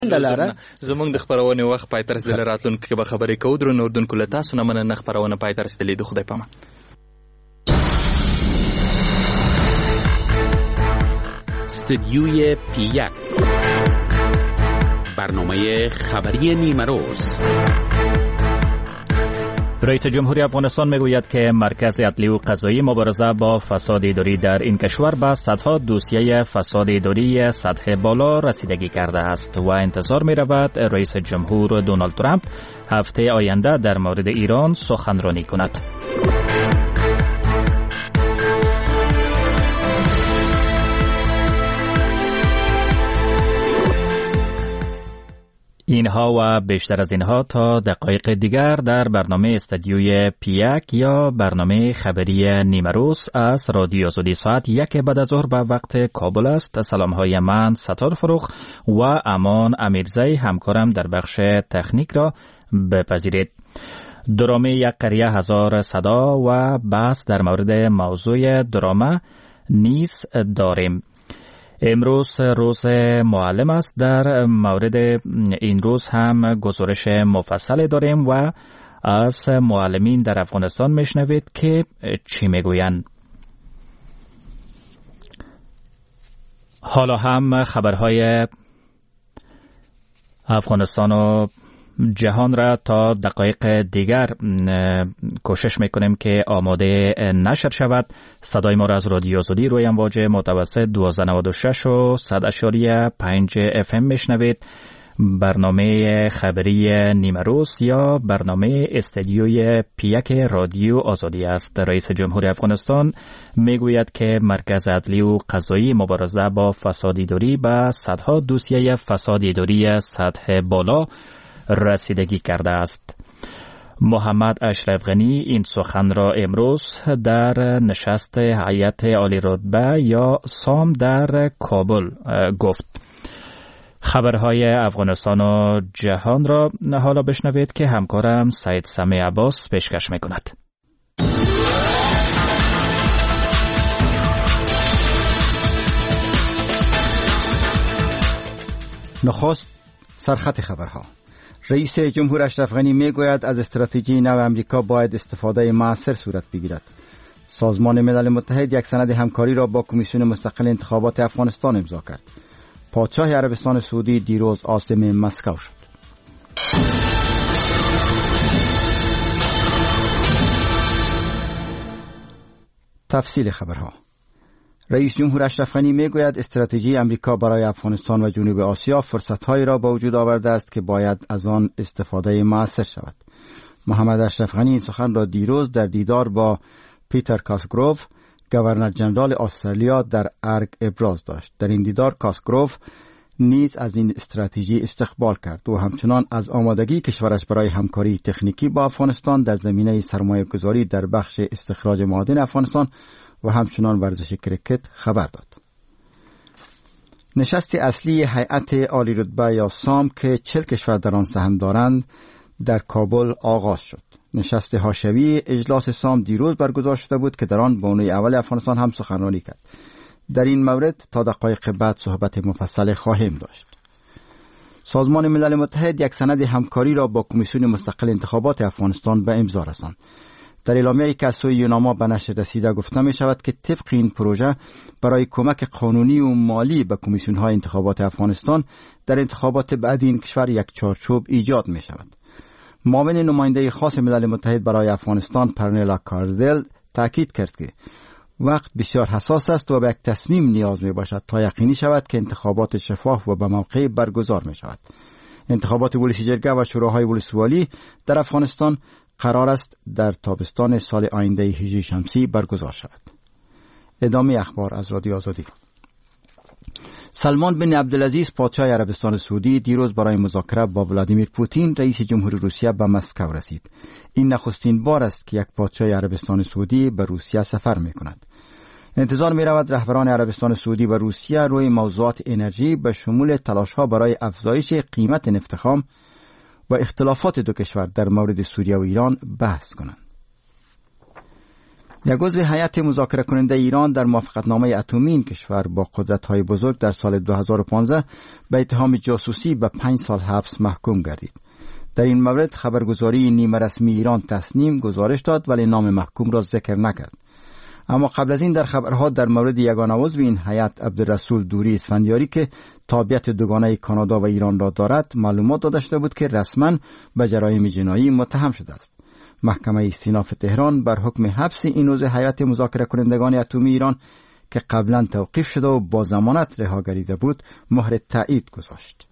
زمونږ د خبرونې وخت پای ته رسیدلی، راتلونکي کې به خبرې کوو. درنو اردوونکو له تاسو نه مننه. خبرونه پای ته رسیدلې ده. خدای پامان. استدیوی پی1 برنامه خبری نیمروز. رئیس جمهوری افغانستان میگوید که مرکز عدلی و قضایی مبارزه با فساد اداری در این کشور به صدها دوسیه فساد اداری سطح بالا رسیدگی کرده است و انتظار می رود رئیس جمهور دونالد ترامپ هفته آینده در مورد ایران سخنرانی کند. اینها و بیشتر از اینها تا دقایق دیگر در برنامه استدیوی پی1 یا برنامه خبری نیمروز از رادیو آزادی ساعت 1 بعد از ظهر به وقت کابل است. سلام های من ستار فروغ و امان امیرزی همکارم در بخش تکنیک را بپذیرید. درامه یک قریه هزار صدا و بحث در مورد موضوع درامه نیز داریم. امروز روز معلم است. در مورد این روز هم گزارش مفصل داریم و از معلمین در افغانستان میشنوید که چی میگویند. حالا هم خبرهای افغانستان و جهان را تا دقایق دیگر کوشش میکنیم که آماده نشر شود. صدای ما را از رادیو آزادی روی امواج متوسط 1296 و 100.5 FM میشنوید. برنامه خبری نیمروز یا برنامه استدیوی پی1 رادیو آزادی است. رئیس جمهوری افغانستان میگوید که مرکز عدلی و قضایی مبارزه با فساد اداری به صدها دوسیه فساد اداری سطح بالا رسیدگی کرده است. محمد اشرف غنی این سخن را امروز در نشست هیئت عالی رتبه یا سام در کابل گفت. خبرهای افغانستان و جهان را حالا بشنوید که همکارم سید سمی عباس پیشکش میکند. نخست سرخط خبرها. رئیس جمهور اشرف غنی میگوید از استراتژی نو امریکا باید استفاده مؤثر صورت بگیرد. سازمان ملل متحد یک سند همکاری را با کمیسیون مستقل انتخابات افغانستان امضا کرد. پادشاه عربستان سعودی دیروز عازم مسکو شد. تفصیل خبرها. رئیس جمهور اشرف غنی میگوید استراتژی امریکا برای افغانستان و جنوب آسیا فرصت‌هایی را به وجود آورده است که باید از آن استفاده مؤثر شود. محمد اشرف غنی این سخن را دیروز در دیدار با پیتر کاسگروف، گورنر جنرال استرالیا در ارگ ابراز داشت. در این دیدار کاسگروف نیز از این استراتژی استقبال کرد و همچنان از آمادگی کشورش برای همکاری تکنیکی با افغانستان در زمینه سرمایه‌گذاری در بخش استخراج معادن افغانستان و همچنان ورزش کرکت خبر داد. نشست اصلی هیئت عالی رتبه یا سام که 40 کشور در آن سهم دارند در کابل آغاز شد. نشست حاشیه‌ای اجلاس سام دیروز برگزار شده بود که در آن بانوی اول افغانستان هم سخنرانی کرد. در این مورد تا دقایق بعد صحبت مفصل خواهیم داشت. سازمان ملل متحد یک سند همکاری را با کمیسیون مستقل انتخابات افغانستان به امضا رساند. در اعلامیه‌ای که از سوی یوناما به نشر رسیده گفته می شود که طبق این پروژه برای کمک قانونی و مالی به کمیسیون‌های انتخابات افغانستان در انتخابات بعدی این کشور یک چارچوب ایجاد می شود. معاون نماینده خاص ملل متحد برای افغانستان پرنیلا کاردل تاکید کرد که وقت بسیار حساس است و به یک تصمیم نیاز می باشد تا یقینی شود که انتخابات شفاف و به موقع برگزار می شود. انتخابات ولسی جرگه و شوراهای ولسوالی در افغانستان قرار است در تابستان سال آینده هجری شمسی برگزار شود. ادامه اخبار از رادیو آزادی. سلمان بن عبدالعزیز پادشاه عربستان سعودی دیروز برای مذاکره با ولادیمیر پوتین رئیس جمهوری روسیه به مسکو رسید. این نخستین بار است که یک پادشاه عربستان سعودی به روسیه سفر می کند. انتظار می رود رهبران عربستان سعودی و روسیه روی موضوعات انرژی به شمول تلاش‌ها برای افزایش قیمت نفت خام و اختلافات دو کشور در مورد سوریه و ایران بحث کنند. یک عضو هیئت مذاکره کننده ایران در موافقتنامه اتمی این کشور با قدرت‌های بزرگ در سال 2015 به اتهام جاسوسی به 5 سال حبس محکوم گردید. در این مورد خبرگزاری نیمه رسمی ایران تصنیم گزارش داد ولی نام محکوم را ذکر نکرد. اما قبل از این در خبرها در مورد یگانه عضو این هیئت عبدالرسول دوری اسفندیاری که تابعیت دوگانه کانادا و ایران را دارد معلومات داده شده بود که رسما به جرایم جنایی متهم شده است. محکمه استیناف تهران بر حکم حبس این عضو هیئت مذاکره کنندگان اتمی ایران که قبلا توقیف شده و با ضمانت رها گردیده بود مهر تایید گذاشت.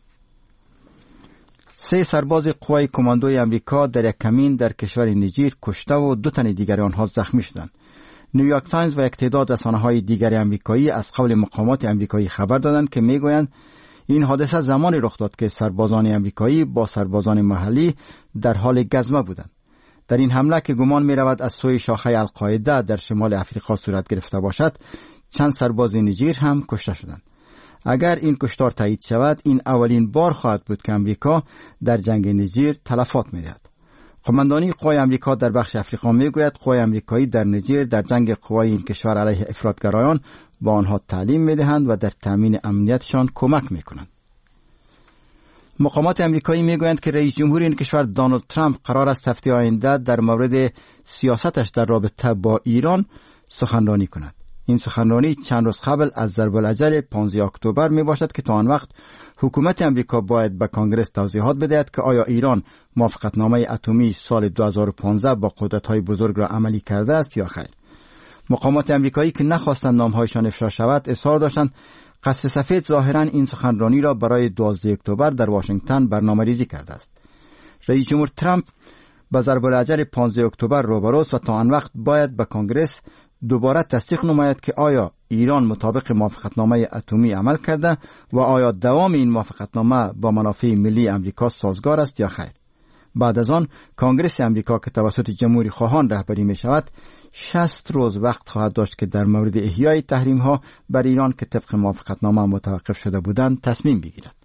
3 سرباز قوای کماندوی امریکا در یک کمین در کشور نیجر کشته و 2 تن دیگر آنها زخمی شدند. نیویورک تایمز و یک تعداد رسانه‌های دیگر آمریکایی از قول مقامات آمریکایی خبر دادند که میگویند این حادثه زمانی رخ داد که سربازان آمریکایی با سربازان محلی در حال گزمه بودند. در این حمله که گمان می‌رود از سوی شاخه القاعده در شمال افریقا صورت گرفته باشد، چند سرباز نیجر هم کشته شدند. اگر این کشتار تایید شود، این اولین بار خواهد بود که آمریکا در جنگ نیجر تلفات می‌دهد. قماندانی قوای آمریکا در بخش افریقا میگوید قوای آمریکایی در نیجر در جنگ قوای این کشور علیه افراطگرایان با آنها تعلیم می‌دهند و در تامین امنیتشان کمک می‌کنند. مقامات آمریکایی میگویند که رئیس جمهور این کشور دونالد ترامپ قرار است هفته آینده در مورد سیاستش در رابطه با ایران سخنرانی کند. این سخنرانی چند روز قبل از ضرب الاجل 15 اکتبر می باشد که تا آن وقت حکومت آمریکا باید به کنگره توضیحات بدهد که آیا ایران موافقتنامه اتمی سال 2015 با قدرت‌های بزرگ را عملی کرده است یا خیر. مقامات آمریکایی که نخواستند نام‌هایشان افشا شود اصرار داشتند قصر سفید ظاهراً این سخنرانی را برای 12 اکتبر در واشنگتن برنامه‌ریزی کرده است. رئیس جمهور ترامپ به ضرب الاجل 15 اکتبر روبروست و تا آن وقت باید به کنگره دوباره تصدیق نماید که آیا ایران مطابق موافقتنامه اتمی عمل کرده و آیا دوام این موافقتنامه با منافع ملی امریکا سازگار است یا خیر. بعد از آن کنگره امریکا که توسط جمهوری خواهان رهبری می شود 60 روز وقت خواهد داشت که در مورد احیای تحریم ها بر ایران که طبق موافقتنامه متوقف شده بودند تصمیم بگیرد.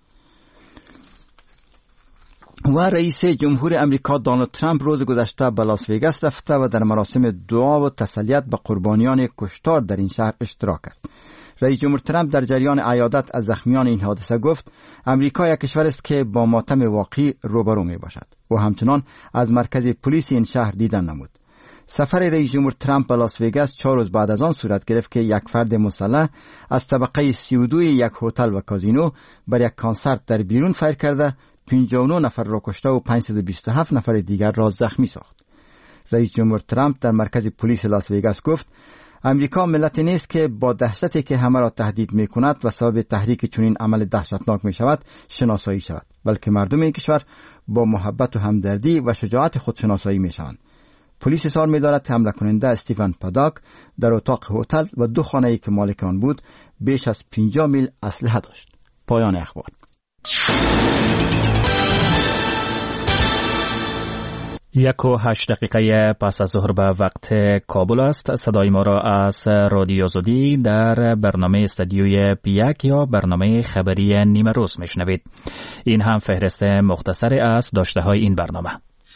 و رئیس جمهور امریکا دونالد ترامپ روز گذشته به لاس ویگاس رفته و در مراسم دعا و تسلیت به قربانیان کشتار در این شهر اشتراک کرد. رئیس جمهور ترامپ در جریان عیادت از زخمیان این حادثه گفت امریکا یک کشور است که با ماتم واقعی روبرو می باشد و همچنان از مرکز پلیس این شهر دیدن نمود. سفر رئیس جمهور ترامپ به لاس ویگاس 4 روز بعد از آن صورت گرفت که یک فرد مسلح از طبقه 32 یک هتل و کازینو بر یک کنسرت در بیرون فیر کرده 59 نفر را کشته و 527 نفر دیگر را زخمی ساخت. رئیس جمهور ترامپ در مرکز پلیس لاس ویگاس گفت امریکا ملتی نیست که با دهشتی که همه را تهدید می کند و سبب تحریک چنین عمل دهشتناک می شود شناسایی شود، بلکه مردم این کشور با محبت و همدردی و شجاعت خود شناسایی می شوند. پلیس اظهار می دارد که حمله کننده استیون پاداک در اتاق هتل و 2 خانه‌ای که مالک آن بود بیش از 50 میل اسلحه داشت. پایان اخبار. 1:08 پس از ظهر به وقت کابل است. صدای ما را از رادیو زودی در برنامه استودیوی پیک یا برنامه خبری نیمه روز میشنوید. این هم فهرست مختصری از داشته های این برنامه.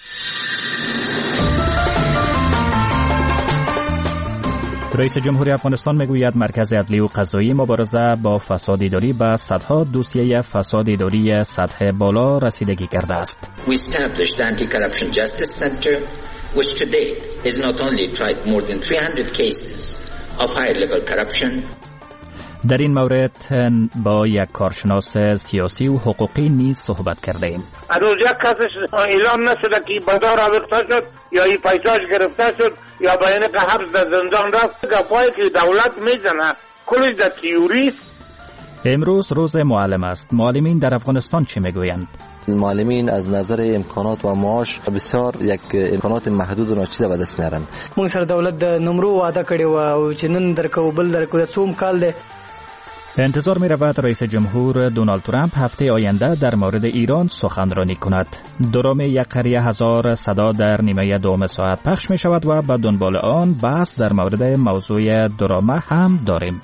رئیس جمهوری افغانستان میگوید مرکز عدلی و قضایی مبارزه با فساد اداری به صدها دوسیه فساد اداری سطح بالا رسیدگی کرده است. We established the Anti-Corruption Justice Center, which to date has not only tried more than 300 cases of high-level corruption. در این مورد با یک کارشناس سیاسی و حقوقی نیز صحبت کرده ایم. هنوز یک کسش اعلام نشده که بازار آویخته شد یا این پیساش گرفته شد یا با اینه که حبس در زندان رفت. گفایی که دولت میزنه کلش در تیوری. امروز روز معلم است. معلمین در افغانستان چی میگویند؟ معلمین از نظر امکانات و معاش بسیار یک امکانات محدود و ناچیزه به دست میارن. موږ سره دولت د نمرو وعده کړی و چې نن درکو بل درکو څوم کال ده. انتظار می رود رئیس جمهور دونالد ترامپ هفته آینده در مورد ایران سخنرانی کند. درام 1,000 صدا در نیمه دوم ساعت پخش می شود و به دنبال آن بحث در مورد موضوع درامه هم داریم.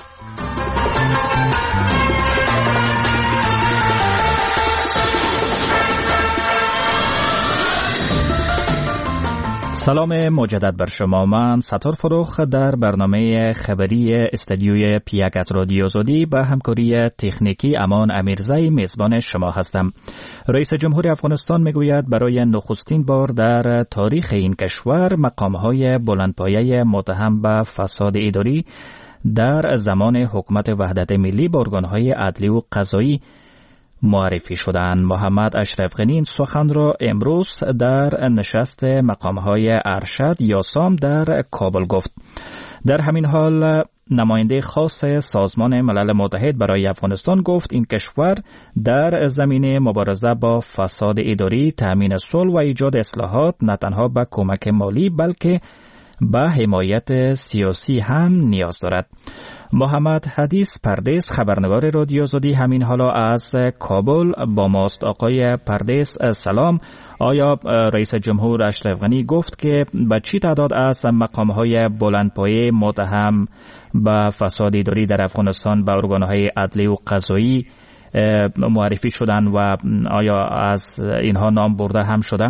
سلام مجدد بر شما. من ستار فروخ در برنامه خبری استدیوی پیک از رادیو آزادی به همکاری تکنیکی امان امیرزی میزبان شما هستم. رئیس جمهور افغانستان میگوید برای نخستین بار در تاریخ این کشور مقامهای بلندپایه متهم به فساد اداری در زمان حکومت وحدت ملی با ارگانهای عدلی و قضایی معرفی شدند. محمد اشرف غنی این سخن را امروز در نشست مقامهای ارشد یا سام در کابل گفت. در همین حال نماینده خاص سازمان ملل متحد برای افغانستان گفت این کشور در زمینه مبارزه با فساد اداری، تامین صلح و ایجاد اصلاحات نه تنها به کمک مالی بلکه به حمایت سیاسی هم نیاز دارد. محمد حدیث پردیس خبرنگار رادیو آزادی همین حالا از کابل با ماست. آقای پردیس سلام. آیا رئیس جمهور اشرف غنی گفت که به چی تعداد از مقام‌های بلندپایه متهم به فساد اداری در افغانستان به ارگان‌های عدلی و قضایی معرفی شدند و آیا از اینها نام برده هم شده؟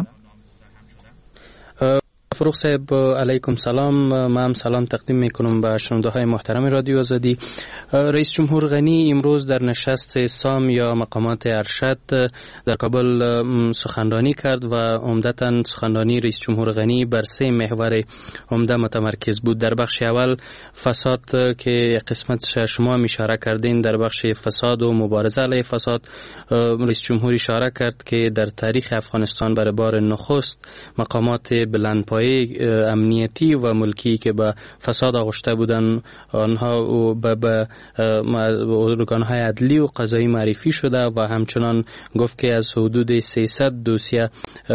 فروخ صاحب علیکم سلام. من هم سلام تقدیم میکنم به شنونده های محترم رادیو آزادی. رئیس جمهور غنی امروز در نشست سام یا مقامات ارشد در کابل سخنرانی کرد و عمدتاً سخنرانی رئیس جمهور غنی بر 3 محور عمده متمرکز بود. در بخش اول فساد که قسمتش شما هم اشاره کردین، در بخش فساد و مبارزه علیه فساد رئیس جمهور اشاره کرد که در تاریخ افغانستان برای بار نخست مقامات بلندپایه امنیتی و ملکی که به فساد آغشته بودن آنها به ارگان‌های عدلی و قضایی معرفی شده و همچنان گفت که از حدود 300 دوسیه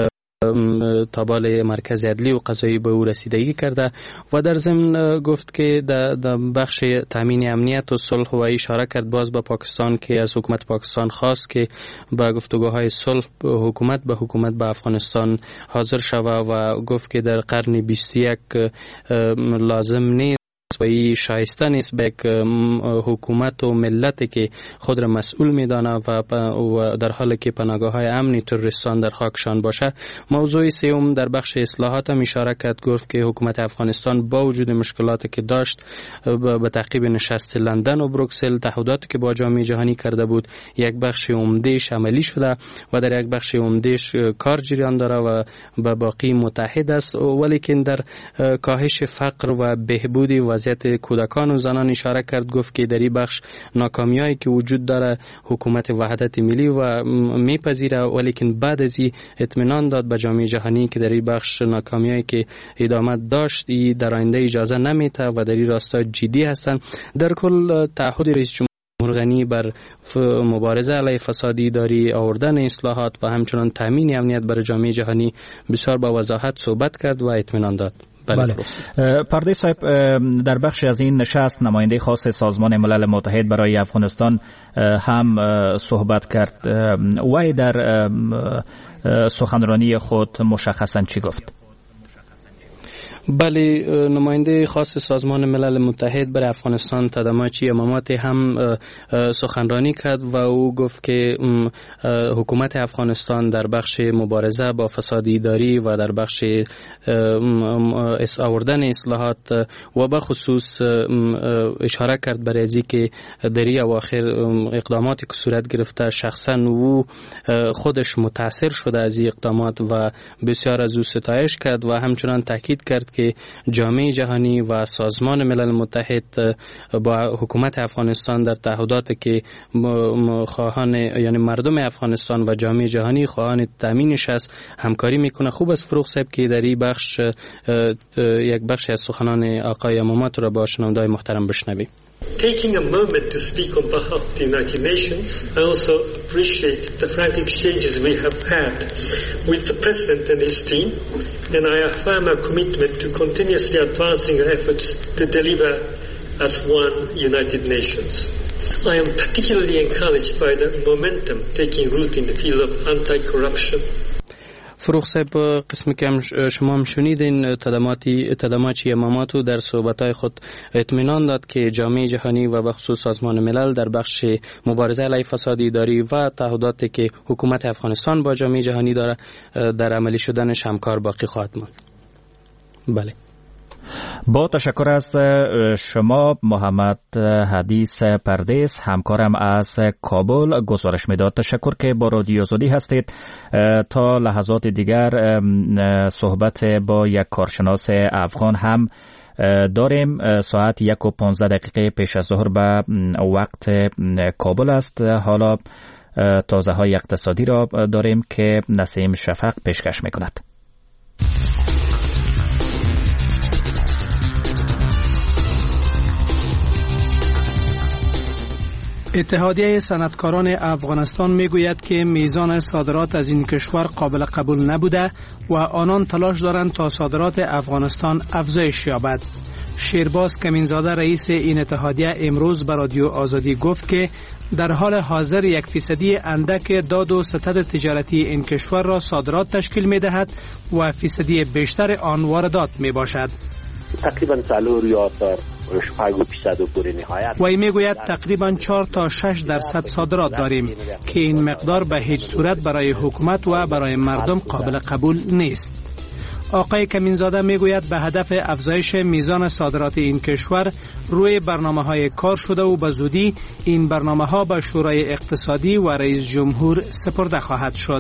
تابال مرکز عدلی و قضایی به او رسیدگی کرده و در ضمن گفت که در بخش تامین امنیت و صلح و اشاره کرد باز به پاکستان که از حکومت پاکستان خواست که با گفتگوهای صلح حکومت به افغانستان حاضر شود و گفت که در قرن 21 لازم نیست و ای شایسته نیست به حکومت و ملت که خود را مسئول میدانه و در حالی که پناهگاه‌های امنی تروریستان در خاکشان باشه. موضوع سوم در بخش اصلاحات هم اشاره کرد، گفت که حکومت افغانستان با وجود مشکلاتی که داشت به تعقیب نشست لندن و بروکسل تعهداتی که با جامعه جهانی کرده بود یک بخش عمده‌اش عملی شده و در یک بخش عمده‌اش کار جریان داره و به باقی متحد است، ولیکن در کاهش فقر و بهبود وضعیت کودکان و زنان اشاره کرد. گفت که در این بخش ناکامیایی که وجود داره حکومت وحدت ملی و میپذیره، ولیکن بعد از این اطمینان داد به جامعه جهانی که در این بخش ناکامیایی که ادامه داشت در آینده اجازه نمیده و در این راستا جدی هستند. در کل تعهد رئیس جمهور غنی بر مبارزه علیه فساد اداری، آوردن اصلاحات و همچنان تامین امنیت برای جامعه جهانی بسیار با وضاحت صحبت کرد و اطمینان داد. بله. پردیس صاحب، در بخشی از این نشست نماینده خاص سازمان ملل متحد برای افغانستان هم صحبت کرد. وی در سخنرانی خود مشخصاً چی گفت؟ بله، نماینده خاص سازمان ملل متحد برای افغانستان تداماچی اماماتی هم سخنرانی کرد و او گفت که حکومت افغانستان در بخش مبارزه با فساد اداری و در بخش آوردن اصلاحات و به خصوص اشاره کرد برای ازی که در اواخر اقداماتی که صورت گرفته شخصا او خودش متاثر شده از این اقدامات و بسیار از او ستایش کرد و همچنان تاکید کرد که جامعه جهانی و سازمان ملل متحد با حکومت افغانستان در تعهداتی که خواهان یعنی مردم افغانستان و جامعه جهانی خواهان تامینش است همکاری میکنه. خوب است فروخ صاحب که در این بخش یک بخش از سخنان آقای امامات را با شنونده‌های محترم بشنویم. Taking a moment to speak on behalf of the United Nations, I also appreciate the frank exchanges we have had with the President and his team, and I affirm our commitment to continuously advancing our efforts to deliver as one United Nations. I am particularly encouraged by the momentum taking root in the field of anti-corruption. فروخ صاحب، قسمی که شما هم شنیدین تداماچی اماماتو در صحبتهای خود اطمینان داد که جامعه جهانی و بخصوص سازمان ملل در بخش مبارزه علیه فساد اداری و تعهداتی که حکومت افغانستان با جامعه جهانی داره در عملی شدنش همکار باقی خواهد ماند. بله. با تشکر از شما محمد حدیث پردیس، همکارم از کابل گزارش میداد. تشکر که با رادیو آزادی هستید. تا لحظات دیگر صحبت با یک کارشناس افغان هم داریم. ساعت 1:15 پیش از ظهر به وقت کابل است. حالا تازه های اقتصادی را داریم که نسیم شفق پیشکش میکند. اتحادیه صنعتکاران افغانستان میگوید که میزان صادرات از این کشور قابل قبول نبوده و آنان تلاش دارند تا صادرات افغانستان افزایش یابد. شیرباز کمینزاده رئیس این اتحادیه امروز به رادیو آزادی گفت که در حال حاضر 1% اندک داد و ستد تجارتی این کشور را صادرات تشکیل می دهد و فیصدی بیشتر آن واردات می باشد. تقریبا 4 یا 5% پوری نهایت. وی میگوید تقریبا 4 تا 6% صادرات داریم که این مقدار به هیچ صورت برای حکومت و برای مردم قابل قبول نیست. آقای کمینزاده میگوید به هدف افزایش میزان صادرات این کشور روی برنامه‌های کار شده و به زودی این برنامه‌ها به شورای اقتصادی و رئیس جمهور سپرده خواهد شد.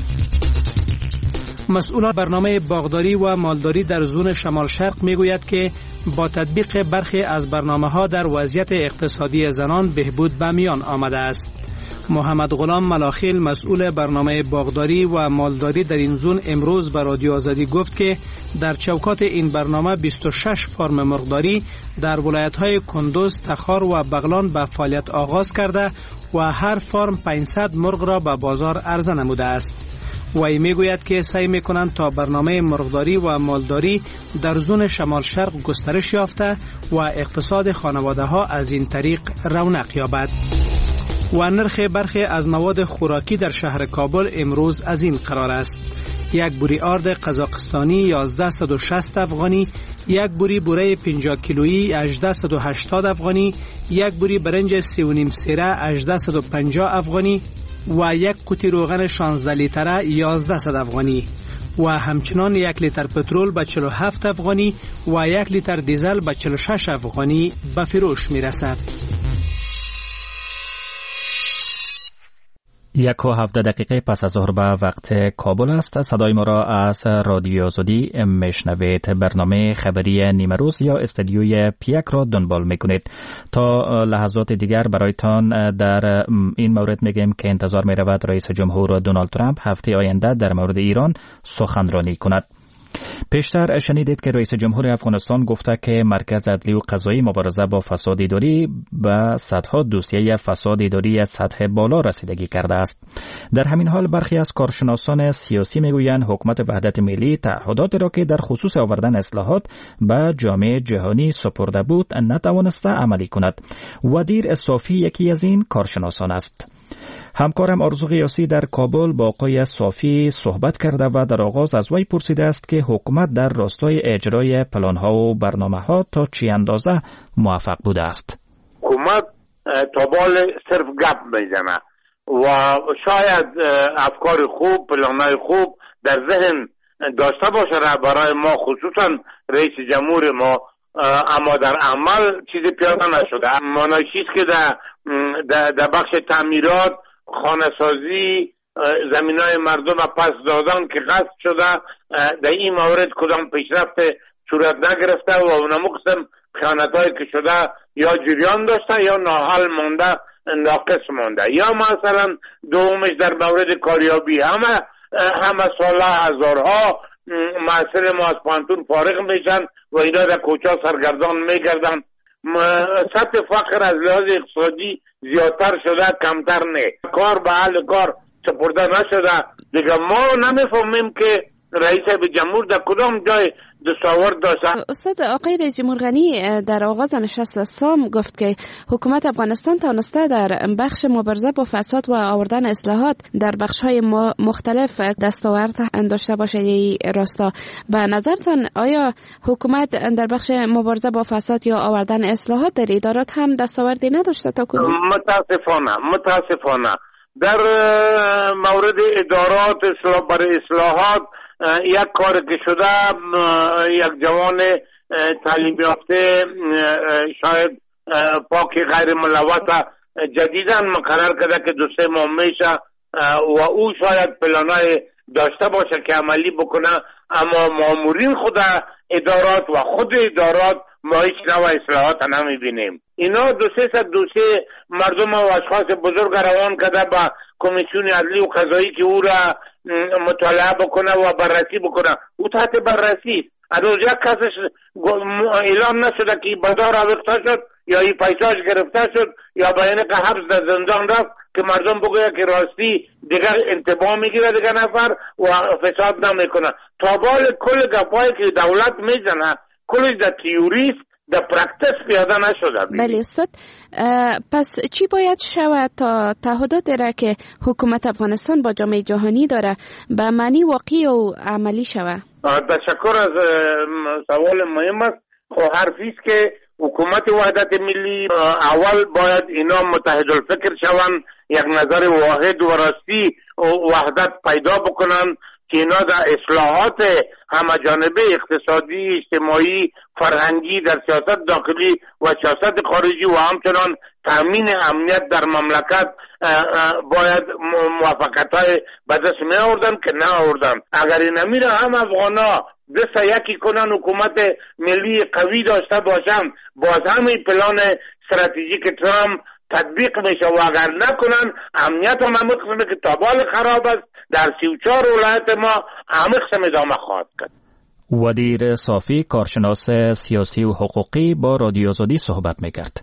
مسئول برنامه باغداری و مالداری در زون شمال شرق میگوید که با تطبیق برخی از برنامه‌ها در وضعیت اقتصادی زنان بهبود به میان آمده است. محمد غلام ملاخیل مسئول برنامه باغداری و مالداری در این زون امروز به رادیو آزادی گفت که در چوکات این برنامه 26 فرم مرغداری در ولایت‌های کندوز، تخار و بغلان به فعالیت آغاز کرده و هر فرم 500 مرغ را به بازار عرضه نموده است. وی میگوید که سعی میکنند تا برنامه مرغداری و مالداری در زون شمال شرق گسترش یافته و اقتصاد خانواده ها از این طریق رونق یابد. و نرخ برخی از مواد خوراکی در شهر کابل امروز از این قرار است: یک بوری آرد قزاقستانی 1160 افغانی، یک بوری بوره 50 کیلویی 1880 افغانی، یک بوری برنج 3.5 سیره 1850 افغانی و یک قوطی روغن 16 لیتره 1100 افغانی و همچنان 1 لیتر پترول به 47 افغانی و 1 لیتر دیزل به 46 افغانی به فروش می رسد. 1:17 پس از ظهر به وقت کابل است. صدای ما را از رادیو آزادی میشنوید. برنامه خبری نیمه روز یا استدیوی پیک را دنبال میکنید. تا لحظات دیگر برایتان در این مورد میگیم که انتظار میرود رئیس جمهور دونالد ترامپ هفته آینده در مورد ایران سخنرانی کند. پیشتر شنیدید که رئیس جمهور افغانستان گفته که مرکز عدلی و قضایی مبارزه با فساد اداری به صدها دوسیه فساد اداری سطح بالا رسیدگی کرده است. در همین حال برخی از کارشناسان سیاسی میگویند حکومت وحدت ملی تعهدات را که در خصوص آوردن اصلاحات به جامعه جهانی سپرده بود نتوانسته عملی کند. ودیر صافی یکی از این کارشناسان است. همکارم آرزو غیاسی در کابل با آقای صافی صحبت کرده و در آغاز از وی پرسیده است که حکومت در راستای اجرای پلان‌ها و برنامه‌ها تا چه اندازه موفق بوده است. حکومت تا بال صرف گپ میزنه و شاید افکار خوب، پلان‌های خوب در ذهن داشته باشه برای ما، خصوصا رئیس جمهور ما، اما در عمل چیزی پیاده نشده. مانایشیست که در بخش تعمیرات، خانه‌سازی، زمینای مردم پس دادن که غصب شده، در این مورد کدام پیشرفت صورت نگرفته و اونمو قسم خیانت‌هایی که شده یا جریان داشته یا ناحل مانده، ناقص مانده. یا مثلا دومش در مورد کاریابی، همه ساله هزارها معصر ما از پانتون فارغ میشن و اینا در کوچه سرگردان میگردن. سطح فقر از لحاظ اقتصادی زیادتر شده، کمتر نه. کار به حال کار سپرده نشده. دیگه ما نمیفهمیم که رئیس جمهور در کدام جای دستاورد داشته. استاد آقای رئیس جمهور غنی در آغاز نشست سام گفت که حکومت افغانستان توانسته در بخش مبارزه با فساد و آوردن اصلاحات در بخش‌های مختلف دستاورد داشته باشه. راستا به نظرتان آیا حکومت در بخش مبارزه با فساد یا آوردن اصلاحات در ادارات هم دستاوردی نداشته تا کنون؟ متاسفانه در مورد ادارات برای اصلاحات یک کار که شده، یک جوان تعلیم یافته شاید پاک غیر ملوث جدیداً مقرر کرده که 2-3 ماه میشه و او شاید پلانای داشته باشه که عملی بکنه، اما مامورین خود ادارات و خود ادارات ما هیچ نوع اصلاحات نمیبینیم. اینا 200 دوسیه مردم و اشخاص بزرگ روان کرده با کمیسیون عدلی و قضایی که او را مطالعه بکنه و بررسی بکنه. او تحت بررسی هنوز یک کسش اعلام نشده که بدار آویخته شد یا این پیساش گرفته شد یا بیان که حبس در زندان رفت که مردم بگوید که راستی دیگر انتباه میگیره دیگر نفر و فساد نمیکنه. تا بال کل گپایی که دولت میزنه کلش در تیوریست در پرکتس پیاده نشده. بله استاد، پس چی باید شود تا تعهدات را که حکومت افغانستان با جامعه جهانی داره به معنی واقعی و عملی شود؟ تشکر از سوال مهم است. خب حرفی است که حکومت وحدت ملی اول باید اینا متحد الفکر شوند، یک نظر واحد و راستی وحدت پیدا بکنن که اینا در اصلاحات همه جانبه اقتصادی، اجتماعی، فرهنگی در سیاست داخلی و سیاست خارجی و همچنان تامین امنیت در مملکت باید موافقت‌های به دست می آوردن که نه آوردن. اگر این نمیره هم افغانا دست یکی کنن، حکومت ملی قوی داشته باشن، باز همین پلان استراتژیک ترامپ تطبیق میشه و اگر نکنن امنیت هم همه قسمه که تابال خراب است در 34 ولایت ما همه قسم ادامه خواهد کرد. ودیر صافی، کارشناس سیاسی و حقوقی، با رادیو آزادی صحبت میکرد.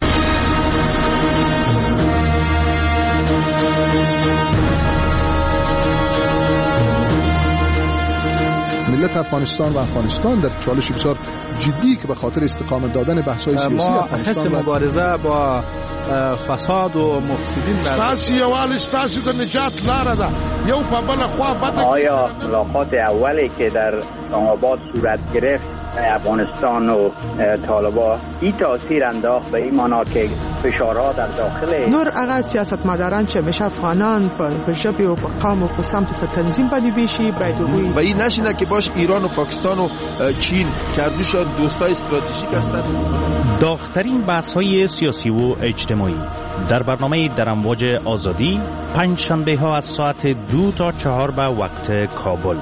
ملت افغانستان و افغانستان در چالش بسیار جدی که به خاطر استقامت دادن بحث‌های سیاسی افغانستان ما حس مبارزه با فساد و مفسدین ستاسي یوال ستاسي د نجات لاره ده یو په بل خوا بده. آیا ملاقات اولی که در آباد صورت گرفت افغانستان و طالبان این تاثیر انداخت به این معنا که فشارها در داخل نور هغه سیاستمداران چې همیشه افغانان په ژبه او په قوم او په سمت په تنظیم باندې بیشي باید و این نشینه که باش ایران و پاکستان و چین کردوش دوستای استراتژیک هستند. داغ‌ترین بحث‌های سیاسی و اجتماعی در برنامه در امواج آزادی پنج شنبه ها از ساعت 2 تا 4 به وقت کابل.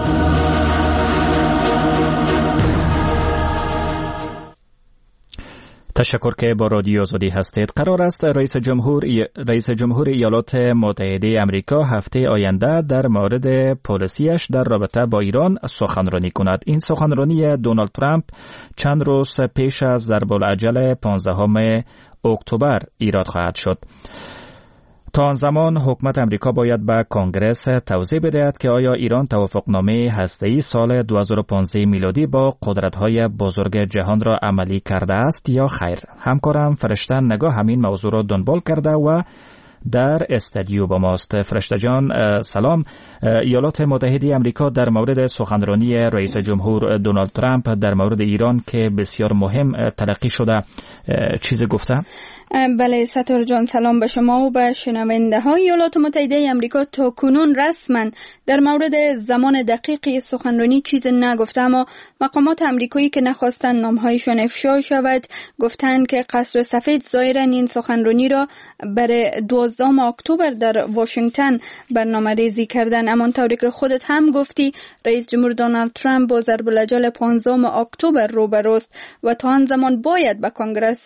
تشکر که با رادیو آزادی هستید. قرار است رئیس جمهور ایالات متحده آمریکا هفته آینده در مورد پالیسیش در رابطه با ایران سخنرانی کند. این سخنرانی دونالد ترامپ چند روز پیش از ضرب‌العجل 15 اکتبر ایراد خواهد شد. تا آن زمان حکومت امریکا باید به کنگرس توضیح بدهد که آیا ایران توافقنامه هسته‌ای سال 2015 میلادی با قدرت‌های بزرگ جهان را عملی کرده است یا خیر. همکارم فرشته نگاه همین موضوع را دنبال کرده و در استودیو با ماست. فرشته جان سلام. ایالات متحده آمریکا در مورد سخنرانی رئیس جمهور دونالد ترامپ در مورد ایران که بسیار مهم تلقی شده چیزی گفته؟ بله ستاره جان، سلام به شما و به شنونده های ایالات متحده آمریکا. تا کنون رسما در مورد زمان دقیقی سخنرانی چیز نگفته، اما مقامات آمریکایی که نخواستند نامهایشان افشا شود گفتند که قصر سفید ظاهرا این سخنرانی را برای 12 اکتبر در واشنگتن برنامه ریزی کردن. اما طوری که خودت هم گفتی رئیس جمهور دونالد ترامپ با ضرب‌العجل 15 اکتبر روبروست و تا آن زمان باید به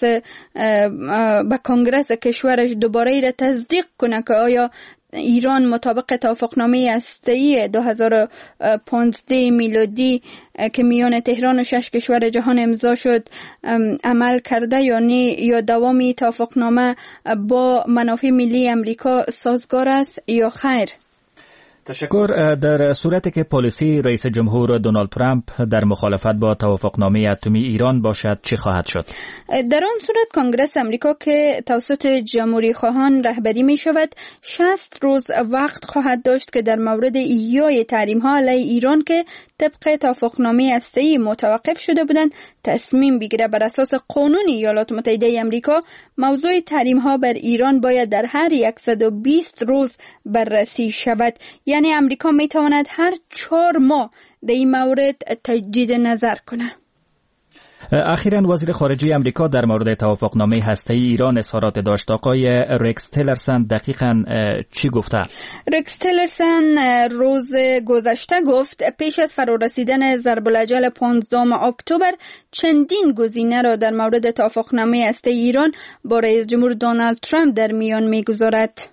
کنگرس کشورش دوباره را تصدیق کنه که آیا ایران مطابق توافقنامه هسته‌ای 2015 میلادی که میان تهران و 6 کشور جهان امضا شد عمل کرده یا نه، یا دوامی توافقنامه با منافع ملی امریکا سازگار است یا خیر. تشکر. در صورتی که پالیسی رئیس جمهور دونالد ترامپ در مخالفت با توافقنامه اتمی ایران باشد چه خواهد شد؟ در آن صورت کنگرس امریکا که توسط جمهوری خواهان رهبری می شود 60 روز وقت خواهد داشت که در مورد ایحیای تحریم ها علیه ایران که طبق توافقنامه هسته‌ای متوقف شده بودند تصمیم بگیره. بر اساس قانون ایالات متحده آمریکا موضوع تحریم ها بر ایران باید در هر 120 روز بررسی شود. یعنی آمریکا می تواند هر 4 ماه در این مورد تجدید نظر کنه. اخیراً وزیر خارجه امریکا در مورد توافقنامه هسته‌ای ایران اظهارات داشت. آقای رکس تیلرسن دقیقاً چی گفته؟ رکس تیلرسن روز گذشته گفت پیش از فرارسیدن ضرب الاجل 15 اکتبر چندین گزینه را در مورد توافقنامه هسته‌ای ایران با رئیس جمهور دونالد ترامپ در میان می‌گذارد.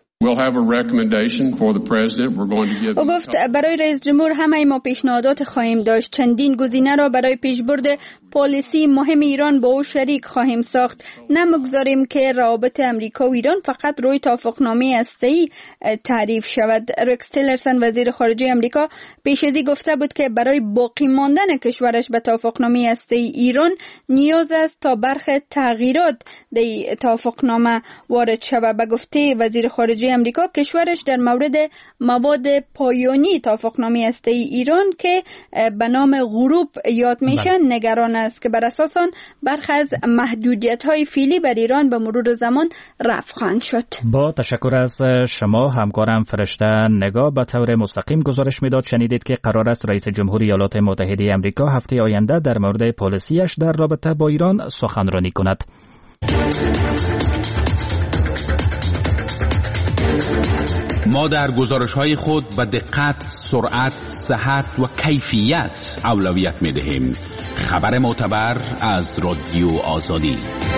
او گفت برای رئیس جمهور همه ما پیشنهادات خواهیم داشت. چندین گزینه را برای پیشبرد پالیسی مهم ایران با او شریک خواهیم ساخت. نمیگذاریم که روابط امریکا و ایران فقط روی توافقنامه هسته‌ای تعریف شود. رکس تیلرسن وزیر خارجه امریکا پیش از این گفته بود که برای باقی ماندن کشورش به توافقنامه هسته‌ای ایران نیاز است تا برخی تغییرات در توافقنامه وارد شود. به گفته وزیر خارجه امریکا کشورش در مورد مواد پایانی توافقنامه هسته‌ای ایران که به نام غروب یاد میشه نگران است که بر اساس آن برخی از محدودیت‌های فعلی بر ایران به مرور زمان رفع خواهند شد. با تشکر از شما همکارم فرشته نگاه به طور مستقیم گزارش میداد. شنیدید که قرار است رئیس جمهور ایالات متحده آمریکا هفته آینده در مورد پالیسیش در رابطه با ایران سخنرانی کند. ما در گزارش‌های خود به دقت، سرعت، صحت و کیفیت اولویت می‌دهیم. خبر معتبر از رادیو آزادی.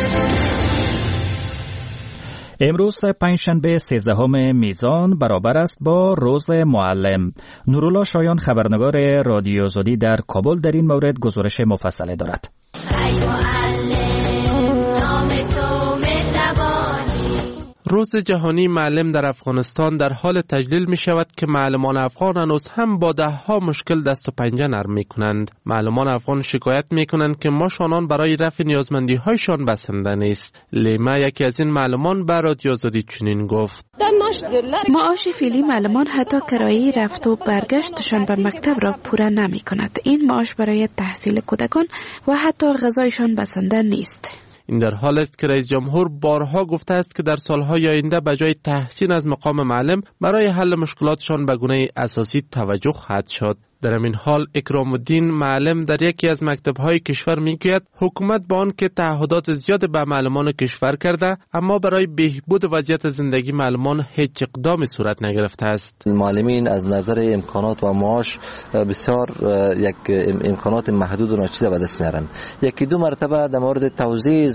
امروز پنجشنبه 13 میزان برابر است با روز معلم. نورالله شایان خبرنگار رادیو آزادی در کابل در این مورد گزارش مفصل دارد. روز جهانی معلم در افغانستان در حال تجلیل می شود که معلمان افغان هنوز هم با ده‌ها مشکل دست و پنجه نرم می کنند. معلمان افغان شکایت می کنند که معاش آنان برای رفع نیازمندی هایشان بسنده نیست. لیما یکی از این معلمان به رادیو آزادی چنین گفت: معاش فعلی معلمان حتی کرایه رفت و برگشتشان به مکتب را پوره نمی کند. این معاش برای تحصیل کودکان و حتی غذایشان بسنده نیست. این در حال است که رئیس جمهور بارها گفته است که در سالهای آینده به جای تحسین از مقام معلم برای حل مشکلاتشان به گونه اساسی توجه خواهد شد. در همین حال اکرام الدین معلم در یکی از مکتب‌های کشور میگوید حکومت با آن که تعهدات زیاد به معلمان کشور کرده اما برای بهبود وضعیت زندگی معلمان هیچ اقدامی صورت نگرفته است. معلمین از نظر امکانات و معاش بسیار یک امکانات محدود و ناچیده به دست میارن. یکی دو مرتبه در مورد توزیع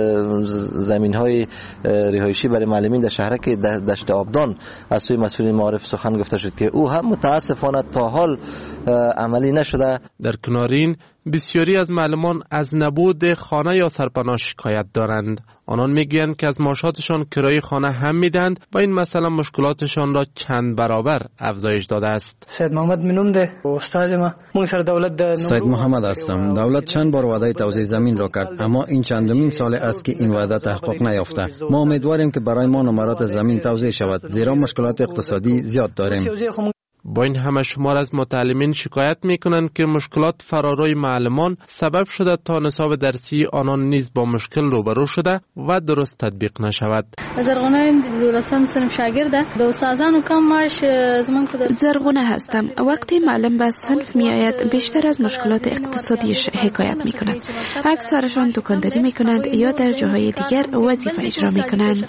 زمین‌های رهایشی برای معلمین در شهرک دشت آبدان از سوی مسئولین معارف سخن گفته شد که او هم متاسفانه تا حال عملی نشده. در کنار این بسیاری از معلمان از نبود خانه یا سرپناه شکایت دارند. آنان میگویند که از معاشاتشان کرایه خانه هم میدند و این مسئله مشکلاتشان را چند برابر افزایش داده است. سید محمد منوم ده استاد ما مون سر دولت سید محمد هستم. دولت چند بار وعده توزیع زمین را کرد اما این چندمین سال است که این وعده تحقق نیافته. ما امیدواریم که برای ما نمرات زمین توزیع شود زیرا مشکلات اقتصادی زیاد داریم. با این همه شمار از متعلمین شکایت میکنند که مشکلات فراروی معلمان سبب شده تا نصاب درسی آنان نیز با مشکل روبرو شده و درست تطبیق نشود. زرغونه دولسم سنم شاگرده دو استادانو کم معاش زمان کده. زرغونه هستم. وقتی معلم به صنف میآید بیشتر از مشکلات اقتصادیش حکایت میکند. اکثرشان دکانداری میکنند یا در جاهای دیگر وظیفه اجرا میکنند.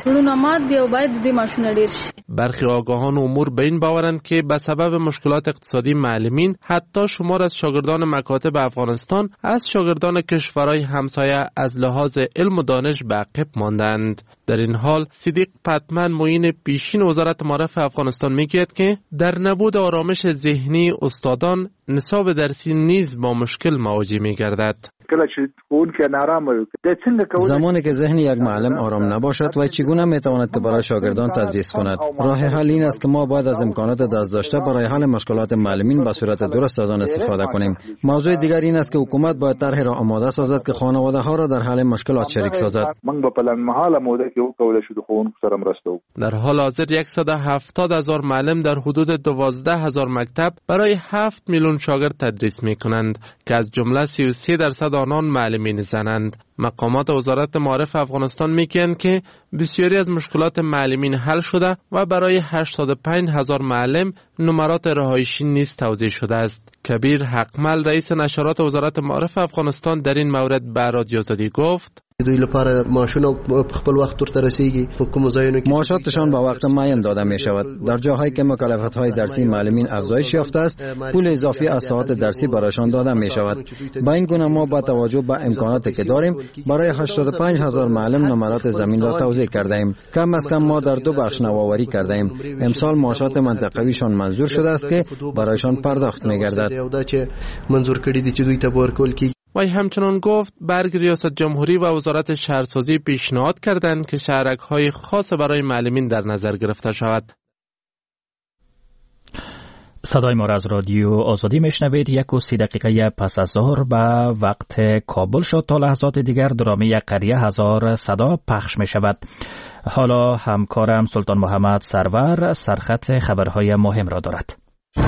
برخی آگاهان امور به این باورند که به سبب مشکلات اقتصادی معلمین حتی شمار از شاگردان مکاتب افغانستان از شاگردان کشورهای همسایه از لحاظ علم و دانش به عقب ماندند. در این حال صدیق پتمن معین پیشین وزارت معارف افغانستان میگوید که در نبود آرامش ذهنی استادان نصاب درسی نیز با مشکل مواجه می‌گردد. زمانی که ذهن یک معلم آرام نباشد و چگونه میتواند که برای شاگردان تدریس کند؟ راه حل این است که ما باید از امکانات دست داشته برای حل مشکلات معلمین به صورت درست از آن استفاده کنیم. موضوع دیگر این است که حکومت باید طرحی را آماده سازد که خانواده ها را در حل مشکلات شریک سازد. در حال حاضر 170,000 معلم در حدود 12,000 مکتب برای 7 میلیون شاگرد تدریس میکنند که از جمله 33% آنان معلمین زنند. مقامات وزارت معارف افغانستان میگویند که بسیاری از مشکلات معلمین حل شده و برای 85,000 معلم نمرات رهایشی نیز توزیع شده است. کبیر حقمل رئیس نشرات وزارت معارف افغانستان در این مورد به رادیو آزادی گفت: دوی لپاره معاشونه په خپل وخت ورته رسیږي په کوم ځایونو کې معاشاتشان به وقت معین داده می شود. در جاهایی که مکلفیت‌های درسی معلمین افزایش یافته است، پول اضافی از ساعات درسی برایشان داده می شود. با این گونه ما با توجه به امکاناتی که داریم برای 85,000 معلم نمرات زمین را توزیع کرده ایم. کم از کم ما در 2 بخش نوآوری کرده ایم. امسال معاشات منطقویشان منظور شده است که برایشان پرداخت می گردد. منظور کړي دي چې دوی ته ورکول کیږي. وی همچنان گفت برگ ریاست جمهوری و وزارت شهرسازی پیشنهاد کردند که شهرک‌های خاص برای معلمین در نظر گرفته شود. صدای ما را از رادیو آزادی میشنوید. 1:30 دقیقه پس از ظهر به وقت کابل شد. تا لحظات دیگر درامه قریه هزار صدا پخش می شود. حالا همکارم سلطان محمد سرور سرخط خبرهای مهم را دارد.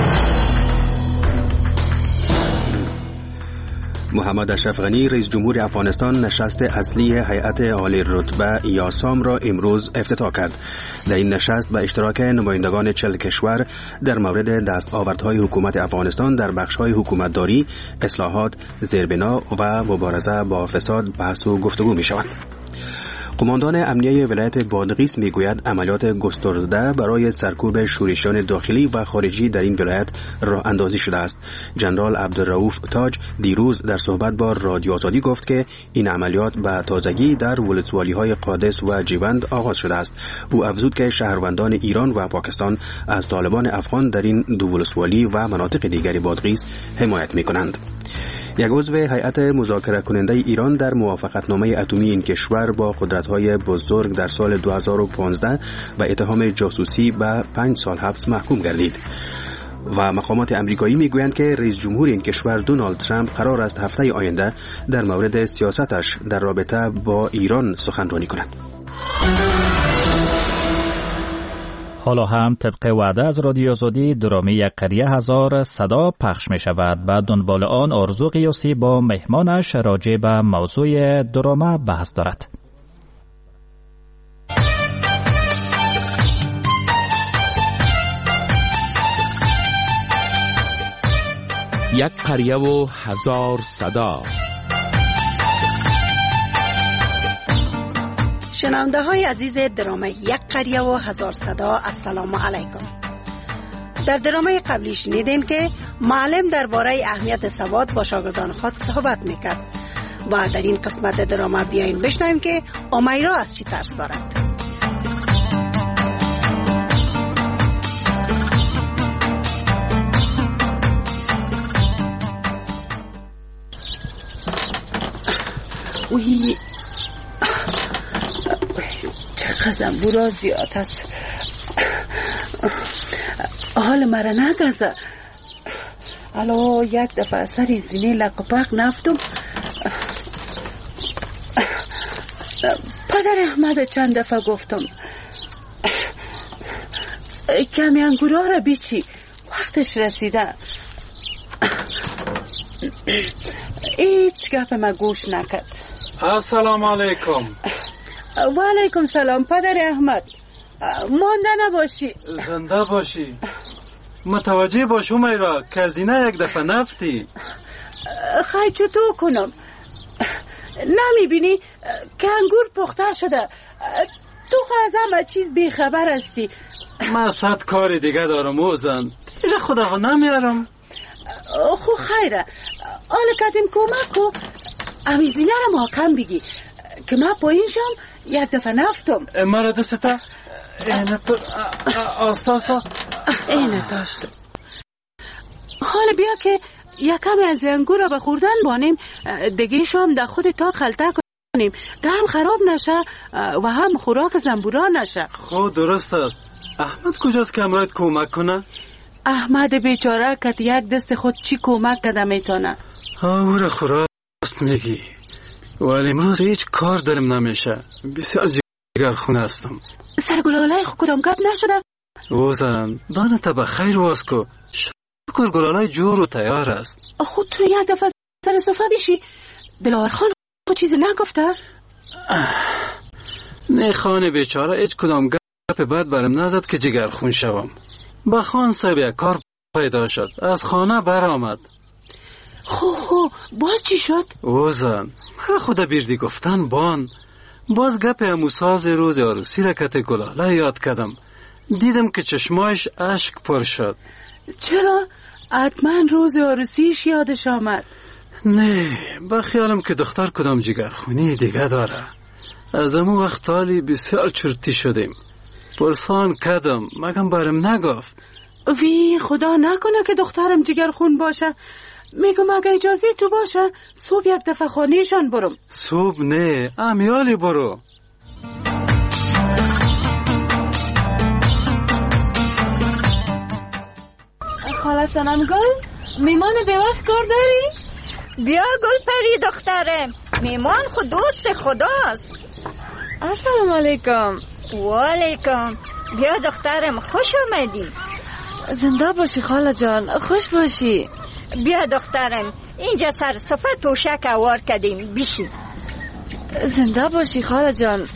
محمد اشرف غنی رئیس جمهور افغانستان نشست اصلی هیئت عالی رتبه یاسام را امروز افتتاح کرد. در این نشست به اشتراک نمایندگان 40 کشور در مورد دستاوردهای حکومت افغانستان در بخش‌های حکومتداری، اصلاحات، زیربنا و مبارزه با فساد بحث و گفتگو می‌شود. قماندان امنیه ولایت بادغیس میگوید عملیات گسترده برای سرکوب شورشیان داخلی و خارجی در این ولایت راه اندازی شده است. جنرال عبدالرؤوف تاج دیروز در صحبت با رادیو آزادی گفت که این عملیات به تازگی در ولسوالی‌های قادس و جیوند آغاز شده است. او افزود که شهروندان ایران و پاکستان از طالبان افغان در این دو ولسوالی و مناطق دیگر بادغیس حمایت می‌کنند. یک عضو هیئت مذاکره کننده ایران در موافقتنامه اتمی این کشور با قدرت‌های بزرگ در سال 2015 و اتهام جاسوسی به 5 سال حبس محکوم گردید. و مقامات امریکایی میگویند که رئیس جمهور این کشور دونالد ترامپ قرار است هفته آینده در مورد سیاستش در رابطه با ایران سخنرانی کند. حالا هم طبق وعده از رادیو آزادی درامه قریه هزار صدا پخش می شود. بعد دنبال آن آرزو قیاسی با مهمانش راجع به موضوع درامه بحث دارد. یک قریه و هزار صدا. شنونده های عزیز درامه یک قریه و هزار صدا، السلام علیکم. در درامه قبلی شنیدین که معلم درباره اهمیت سواد با شاگردان خود صحبت میکرد و در این قسمت درامه بیاین بشنویم که امیرا از چی ترس دارد. چقدر زنبورا زیاد است. حال مرا نگذار. حالا یک دفعه سر زینه لقبق نفتم. پدر احمد چند دفعه گفتم کمی انگورا را بیچی، وقتش رسیده. هیچ گپ ما گوش نکرد. السلام علیکم. و علیکم سلام پدر احمد. مانده نباشی. زنده باشی. متوجه باش امیرا که زینه یک دفعه نفتی. خیلی چطور کنم؟ نمیبینی که انگور پخته شده؟ تو از همه چیز بیخبر هستی. من 100 کار دیگه دارم اوزن. دیگه خدا نمیارم. خو خیره. حالا کدیم کمک کو امیزینه را محکم بگی که من پایین شم یک دفعه نفتم. مرا دسته اینه تو آستاسا اینه داشتم. حالا بیا که یکم از انگور را به خوردن بانیم، دیگه شام در خود تا خلطه کنیم که هم خراب نشه و هم خوراک زنبورا نشه. خود درست است. احمد کجاست که امرایت کمک کنه؟ احمد بیچاره کت یک دست خود چی کمک کده میتونه؟ او را خوراست میگی، ولی امروز هیچ کار دارم نمیشه. بسیار جگرخونه هستم. سرگلالای خود کدام گپ نشده؟ اوزن دانه تا بخیر واسکو. شکر گلالای جور و تیار است. خود تو یک دفعه سر صفحه بشی دلاور خان خود چیزی نگفته؟ نه خانه بیچاره هیچ کدام گپ بد برم نزد که جگر خون شوم. با خان صاحب یک کار پیدا شد، از خانه برآمد. خو باز چی شد؟ او زن مرا خدا بیردی گفتن بان. باز گپ اموساز روز عروسی را کت گلاله یاد کردم. دیدم که چشمایش اشک پر شد. چرا؟ حتما روز عروسیش یادش آمد. نه با خیالم که دختر کدام جگرخونی دیگه داره. از امو وقت حالی بسیار چرتی شدیم. پرسان کردم مگم برم نگفت. وی خدا نکنه که دخترم جگرخون باشه. میگم اگه اجازه تو باشه صبح یک دفعه خانهشان برم. صبح نه امیالی برو. خاله سنم گل میمان به وقت کار داری؟ بیا گل پری دخترم، میمان خود دوست خداست. السلام علیکم. و علیکم. بیا دخترم خوش آمدی. زنده باشی خاله جان، خوش باشی. بیا دخترم اینجا سرصفه توشک اوار کردیم بیشی. زنده باشی خاله جان.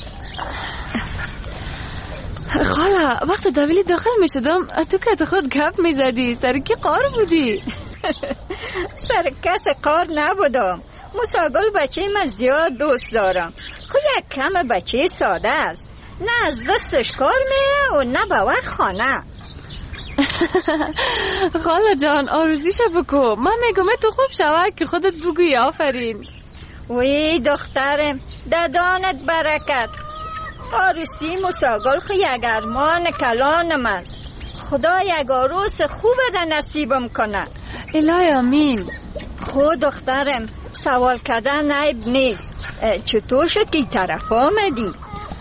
خاله وقت دویلی داخل می شدم تو که خود گپ می زدی سر کی قار بودی؟ سر کس قار نبودم. موساگل بچه من زیاد دوست دارم. خود یک کم بچه ساده است، نه از دستش کار میه و نه به وقت خانه. خاله جان آرزوشو بکو، من میگم تو خوب شود که خودت بگوی آفرین. وی دخترم ددانت برکت. عروسی موساگل خو یک ارمان کلانم است. خدا یک عروس خوب ده نصیبم کنه. الهی آمین. خود دخترم سوال کردن عیب نیست. چطور شد که این طرف آمدی؟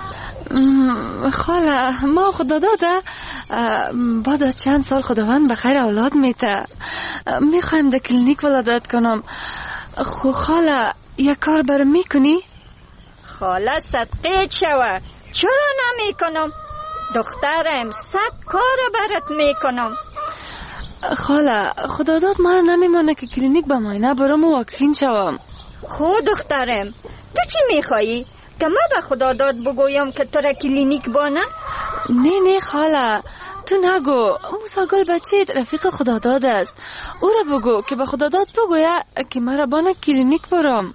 خاله ما خدا داده بعد از چند سال خداوند به خیر اولاد میته. میخوایم در کلینیک ولادت کنم. خاله یک کار برام میکنی؟ خاله صدقیت شوه، چرا نمی کنم؟ دخترم 100 کار برات می کنم. خاله خدا داد من نمیمانه که کلینیک به معاینه برام و واکسین شوم. خود دخترم تو چی میخوایی؟ که من به خدا داد بگویم که تو را کلینیک بانه؟ نه خاله تو نگو. موساگل بچه رفیق خدا داد است. او را بگو که به خدا داد بگویه که من را بانه کلینیک برام.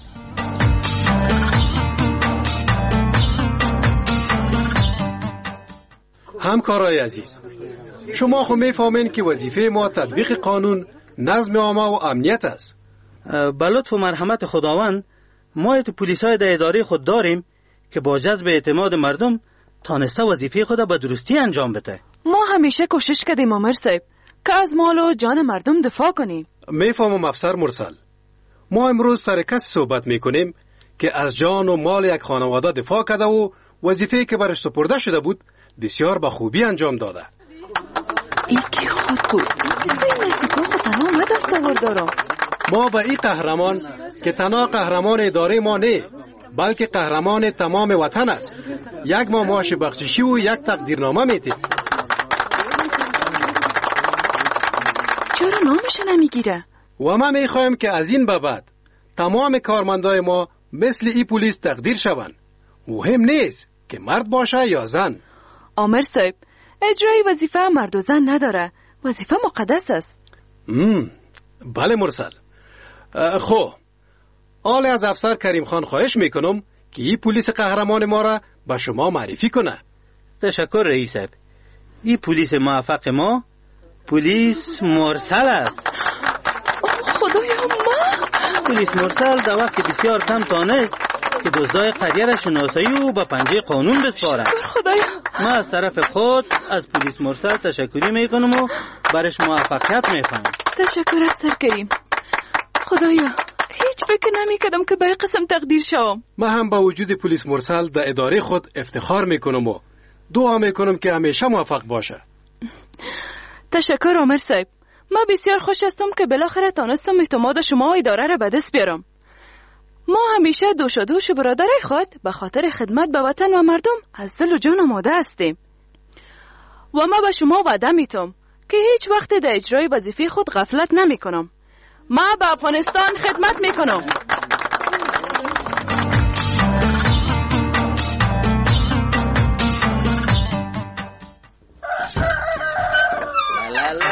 همکارای عزیز، شما خو میفهمین که وظیفه ما تطبیق قانون، نظم عامه و امنیت است. به لطف و مرحمت خداوند ما تو پلیسای در اداره خود داریم که با جذب اعتماد مردم تانسته وظیفه خود به درستی انجام بده. ما همیشه کوشش کردیم امیر صاحب که از مال و جان مردم دفاع کنیم. میفهمم افسر مرسل. ما امروز سر کسی صحبت میکنیم که از جان و مال یک خانواده دفاع کرده و وظیفه که برش سپرده شده بود بسیار به خوبی انجام داده. این کی خود بود؟ این نزدیکا خود تنها ما دستاور دارم. ما به این قهرمان که تنها قهرمان اداره ما نه بلکه قهرمان تمام وطن است یک معاش بخششی و یک تقدیرنامه میدیم. چرا نامش نمیگیره؟ و ما میخوایم که از این به بعد تمام کارمندای ما مثل این پلیس تقدیر شوند. مهم نیست که مرد باشه یا زن. آمر صاحب اجرای وظیفه مرد و زن نداره. وظیفه مقدس است. بله مرسل. خب آل از افسر کریم خان خواهش میکنم که این پلیس قهرمان ما را به شما معرفی کنه. تشکر رئیس صاحب. این پلیس موفق ما پلیس مرسل است. خدایا ما پلیس مرسل در وقت بسیار کم تانست که دزدای قریه را شناسایی و به پنجه قانون بسپارند. خدایا ما از طرف خود از پلیس مرسل تشکری میکنم و برش موفقیت میخوایم. تشکر افسر کریم. خدایا هیچ فکر نمیکردم که به این قسم تقدیر شوم. من هم با وجود پلیس مرسل در اداره خود افتخار میکنم و دعا میکنم که همیشه موفق باشه. تشکر عمر صاحب. من بسیار خوش هستم که بالاخره تانستم اعتماد شما و اداره را به دست بیارم. ما همیشه دوش و برادرای خود به خاطر خدمت به وطن و مردم از دل و جان آماده هستیم. و ما به شما وعده میتم که هیچ وقت در اجرای وظیفه خود غفلت نمی کنم. ما به افغانستان خدمت میکنم.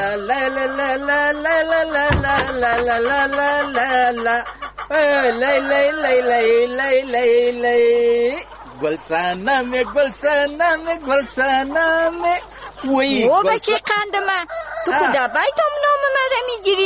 لا لا لا لا لا لا لا لا لا لا لا لا لا لای لای لای لای لای لای لای گل سنم گل سنم گل سنم وی او بچه قندمه تو خدا بایتم نام مرا میگیری؟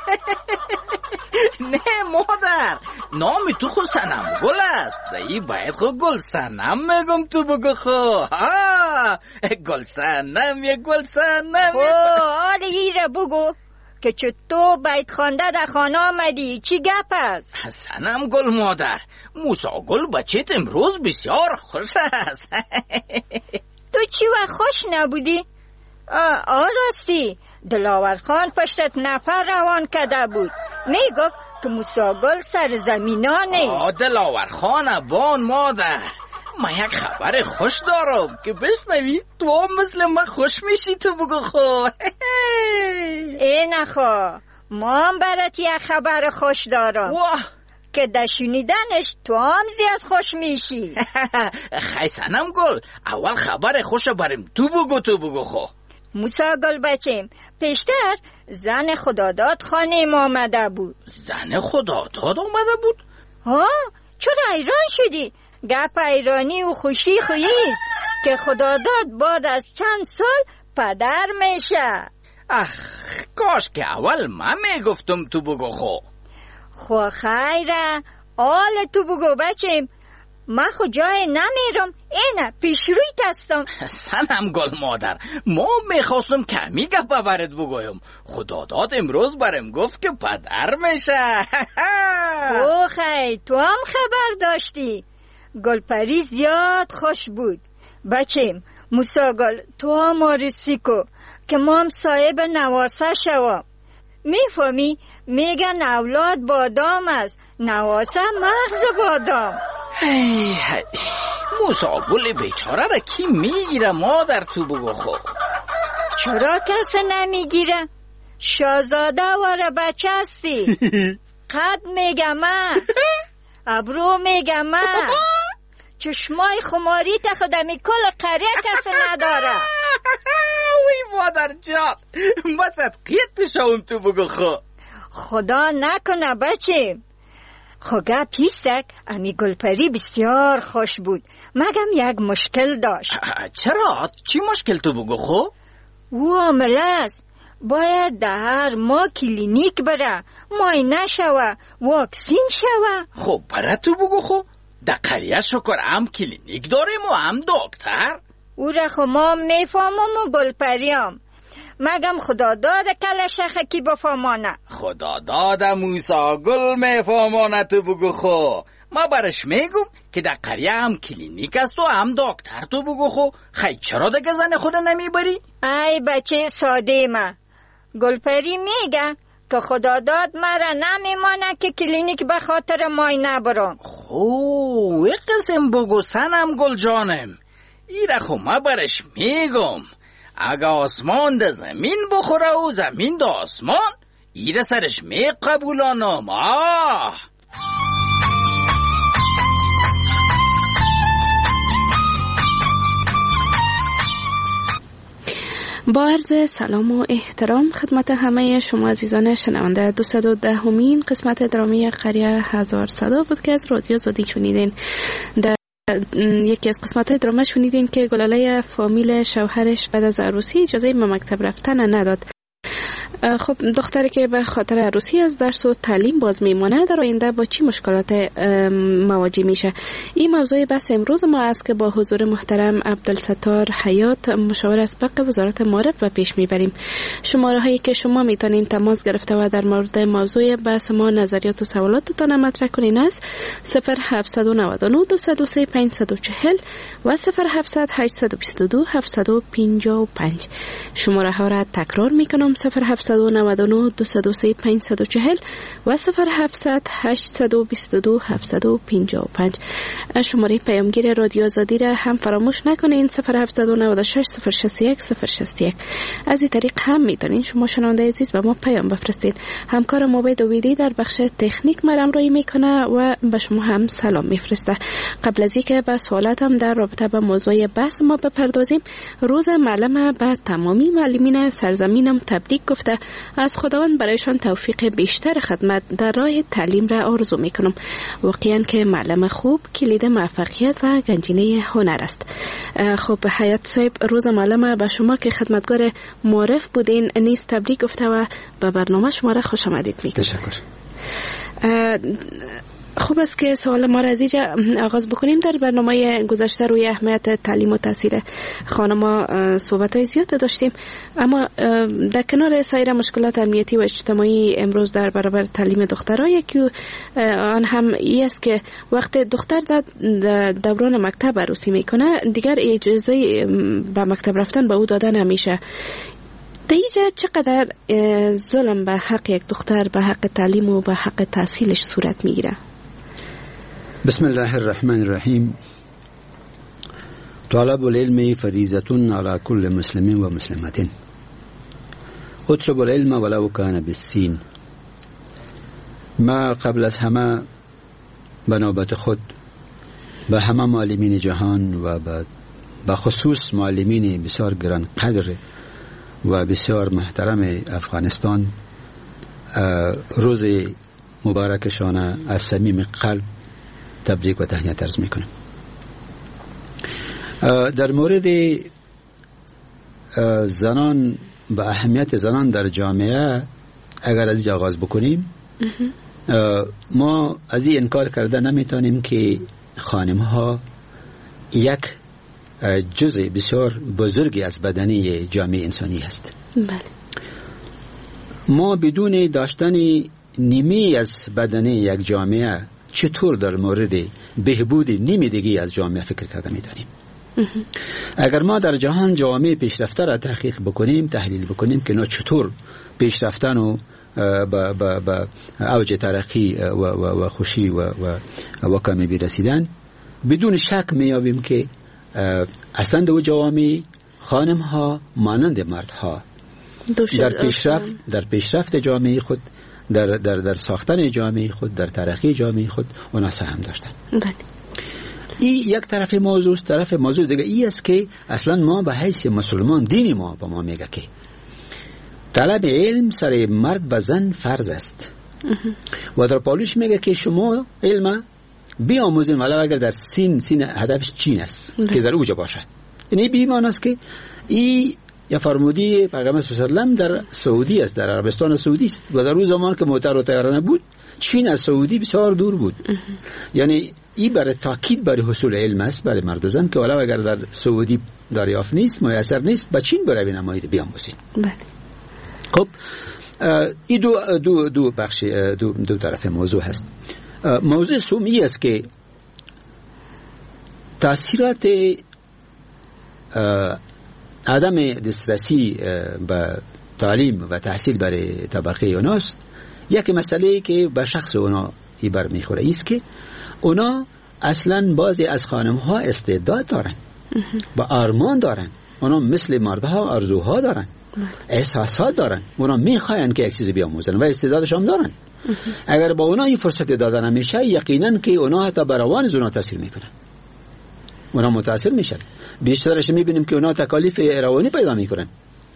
نه مادر نام تو خود سنم گل است ای باید خود گل سنم میگم تو بگو خو گل سنم یک گل سنم آره ایره بگو که چه تو بیت خوانده در خانه آمدی چی گپ است؟ سنم گل مادر موسی گل بچه‌ت امروز بسیار خوش است. تو چی وقت خوش نبودی؟ راستی دلاور خان پشتت نفر روان کرده بود میگفت که موسی گل سر زمینا نیست. دلاور خان بان مادر من یک خبر خوش دارم که بشنوی تو هم مثل من خوش میشی تو بگو خو. ای نخوا ما هم برات یک خبر خوش دارم که در شنیدنش تو هم زیاد خوش میشی. خی سنم گل اول خبر خوش بریم تو بگو خو. موسی گل بچیم پیشتر زن خداداد خانه ما آمده بود. زن خداداد آمده بود؟ چرا ایران شدی؟ گپ ایرانی و خوشی خوییست که خداداد بعد از چند سال پدر میشه. کاش که اول من میگفتم تو بگو خو خیره آل تو بگو بچیم من خود جای نمیرم اینه پیش روی تستم. سنم گل مادر ما میخواستم کمی گپ برات بگویم خداداد امروز برم گفت که پدر میشه. خی تو هم خبر داشتی. گلپری زیاد خوش بود. بچیم موسی گل تو هم آرسی کو که ما هم صاحب نواسه شوام. میفهمی میگن اولاد بادام است نواسه مغز بادام. موسی گل بیچاره را کی میگیره مادر تو بگو خو. چرا کسی نمیگیره؟ شاهزاده واره بچه هستی. قد میگم ابرو میگم چشمای خماری تا خودمی کل قریه کسی نداره. وی مادر جان بسد قیت شوم تو بگو خو. خدا نکنه بچه خوگه پیستک امی گلپری بسیار خوش بود مگم یک مشکل داشت. چرا؟ چی مشکل تو بگو خو؟ او عامله است باید در هر ماه کلینیک بره معاینه شوه واکسین شوه. خب برای تو بگو خو در قریه شکر هم کلینیک داریم و هم دکتر. او را خو ما میفهمم و گلپریم مگم خداداد کلشخه کی بفهمانه. خداداد موسی گل میفهمانه تو بگو خو. ما برش میگم که در قریه هم کلینیک است و هم دکتر تو بگو خو. خیلی چرا دیگه زن خود نمیبری؟ ای بچه ساده ما گلپری میگه که خداداد مرا نمیمانه که کلینیک به خاطر معاینه برم. خو یک قسم بگو سنم گل جانم ایره خو ما برش میگم اگه آسمان ده زمین بخوره و زمین ده آسمان ایره سرش می قبولانم. با عرض سلام و احترام خدمت همه شما عزیزان شنونده 210مین قسمت درامی قریه 1100 بود که از رادیو زودی شنیدین. در یکی از قسمت درامه شنیدین که گلاله فامیل شوهرش بعد از عروسی اجازه به مکتب رفتن نداد. خب دختری که به خاطر عروسی از درس و تعلیم باز میمانه در آینده با چی مشکلات مواجه میشه؟ این موضوع بحث امروز ما است که با حضور محترم عبدالستار حیات مشاور اسبق وزارت معارف و پیش میبریم. شماره هایی که شما میتونین تماس گرفته و در مورد موضوع بحث ما نظریات و سوالاتتان مطرح کنین است 0799 203 540 و 0700 822 755. شماره ها را تکرار میکنم 0700 799 203 540 و 0700 822 755. شماره پیامگیر رادیو آزادی را هم فراموش نکنین 0796 061 061. از این طریق هم میتونین شما شنونده عزیز به ما پیام بفرستین. همکار ما دویدی در بخش تکنیک مرامرایی میکنه و به شما هم سلام میفرسته. قبل از اینکه به سوالاتم در رابطه با موضوع بحث ما بپردازیم، روز معلم به تمامی معلمین سرزمینم تبریک گفته از خداوند برایشان توفیق بیشتر خدمت در راه تعلیم را آرزو میکنم. واقعا که معلم خوب کلید موفقیت و گنجینه هنر است. خب حیات صاحب، روز معلم به شما که خدمتگار معرف بودین نیز تبریک گفته و به برنامه شما را خوش آمدید میگم. تشکر. خوب است که سوال ما را از اینجا آغاز بکنیم. در برنامه گذشته روی اهمیت تعلیم و تحصیل خانم‌ها صحبت‌های زیاد داشتیم، اما در کنار سایر مشکلات امنیتی و اجتماعی امروز در برابر تعلیم دخترها یکی آن هم ای است که وقت دختر در دوران مکتب عروسی میکنه دیگر اجازه به مکتب رفتن به او داده نمیشه. دیگه چقدر ظلم به حق یک دختر، به حق تعلیم و به حق تحصیلش صورت میگیره؟ بسم الله الرحمن الرحیم. طلب العلم فریضة على كل مسلم و مسلمة. اطلب العلم ولو كان بالسین. ما قبل از همه به نوبت خود به همه معلمین جهان و به خصوص معلمین بسیار گران قدر و بسیار محترم افغانستان روز مبارکشان از صمیم قلب تبریک و تهنیت عرض میکنم. در مورد زنان و اهمیت زنان در جامعه اگر از اینجا آغاز بکنیم، ما از این انکار کرده نمیتونیم که خانم‌ها یک جزء بسیار بزرگی از بدنه جامعه انسانی هست. بله. ما بدون داشتن نیمی از بدنه یک جامعه چطور در مورد بهبود نیمی دیگه از جامعه فکر کرده میتونیم؟ اگر ما در جهان جامعه پیشرفته را تحقیق بکنیم، تحلیل بکنیم که نه چطور پیشرفتن و با اوج ترقی و خوشی و کامیابی رسیدن، بدون شک میابیم که اصلا دو جوامع خانم ها مانند مردها در پیشرفت جامعه خود، در ساختن جامعه خود، در ترقی جامعه خود اونا سهم داشتن. بله. این یک طرف موضوع است. طرف موضوع دیگه ای است که اصلا ما به حیث مسلمان دین ما به ما میگه که طلب علم سر مرد و زن فرض است و در پالیش میگه که شما علم بیاموزین، ولی اگر در سین هدفش چین است که در اوجا باشه. یعنی بیمان است که این یا فرمودی پیغمبر صلی الله علیه و آله در سعودی است، در عربستان سعودی است و در اون زمان که موتر و طیاره نبود چین از سعودی بسیار دور بود. یعنی این برای تاکید برای حصول علم است برای مرد و زن که ولی اگر در سعودی دریافت نیست، میسر نیست، به چین برای نمایید بیاموزین. بله. خب این دو بخش دو طرف موضوع هست. موضوع سومی است که تأثیرات عدم دسترسی به تعلیم و تحصیل برای طبقه اوناست. یک مسئله که به شخص اونا ای بر میخوره ایست که اونا اصلا بعضی از خانم ها استعداد دارن و آرمان دارن. اونا مثل مردها آرزوها دارن، احساسات دارن، اونا میخواین که یک چیزی بیاموزن و استعدادش هم دارن. اگر با اونا این فرصت داده نمیشه، یقینا که اونا حتی بر روان اونا تاثیر میکنن، اونا متاثر میشن. بیشترش میبینیم که اونا تکالیف روانی پیدا میکنن.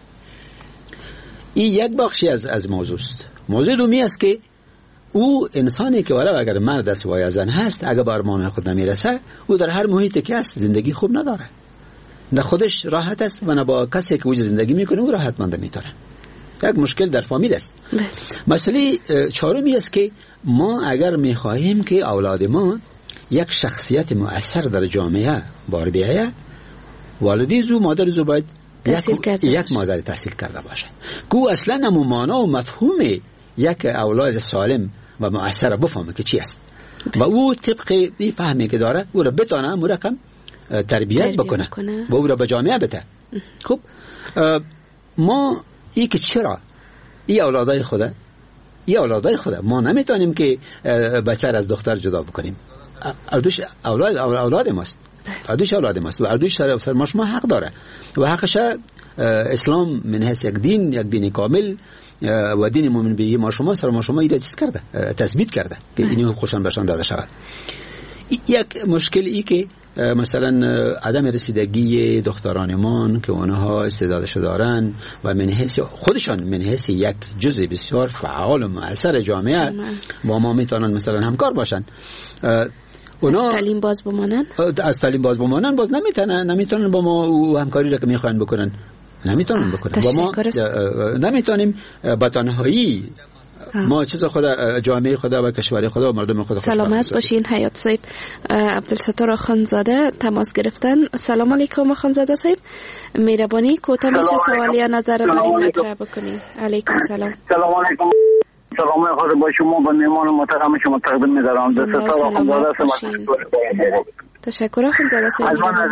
این یک بخشی از موضوع است. موضوع دومی است که او انسانی که ولو اگر مرد است و یا زن هست، اگر به ارمان خود نمیرسه، او در هر محیطی که است زندگی خوب نداره، نه خودش راحت است و نه با کسی که وجود زندگی میکنه او راحت مانده میتونه. یک مشکل در فامیل است. مسئله چهارمی است که ما اگر میخواهیم که اولاد ما یک شخصیت مؤثر در جامعه بار بیایه، والدی زو مادر زو باید یک مادر تحصیل کرده باشه که او اصلا نمومانه و مفهوم یک اولاد سالم و مؤثر بفهمه که چی است و او طبق این فهمی که داره او را بتانه مرقم تربیت بکنه و او را به جامعه بده. خب ما ای که چرا این اولادای خوده ما نمیتونیم که بچه از دختر جدا بکنیم. اردوش اولاد ماست و اردوش سر ما شما حق داره و حقش. اسلام من حیث یک دین کامل و دین مومن به ما شما سر ما شما چیز کرده، تثبیت کرده که این حقوقشان بهشان داده شود. یک مشکل ای که مثلا عدم رسیدگی دخترانمان که اونها استعدادش دارن و من حیث یک جزء بسیار فعال و مؤثر جامعه با ما میتونن مثلا همکار باشن. اونا از تعلیم باز بمانن باز نمیتونن با ما همکاری را که میخوان بکنن نمیتونن بکنن. و ما نمیتونیم با تنهایی ما چیز خدا جامعه خدا و کشور خدا و مردم خدا سلامت باشین. حیات صاحب عبدالستار خانزاده تماس گرفتن. سلام علیکم خانزاده صاحب، مهربانی کوتاه میشه سوال یا نظر دارین مطرح بکنین. علیکم سلام. سلام علیکم. سلام خدا با شما با مهمان محترم شما تقدیم می‌دارم. عبدالستار خانزاده هستم. تشکر خانزاده صاحب. از من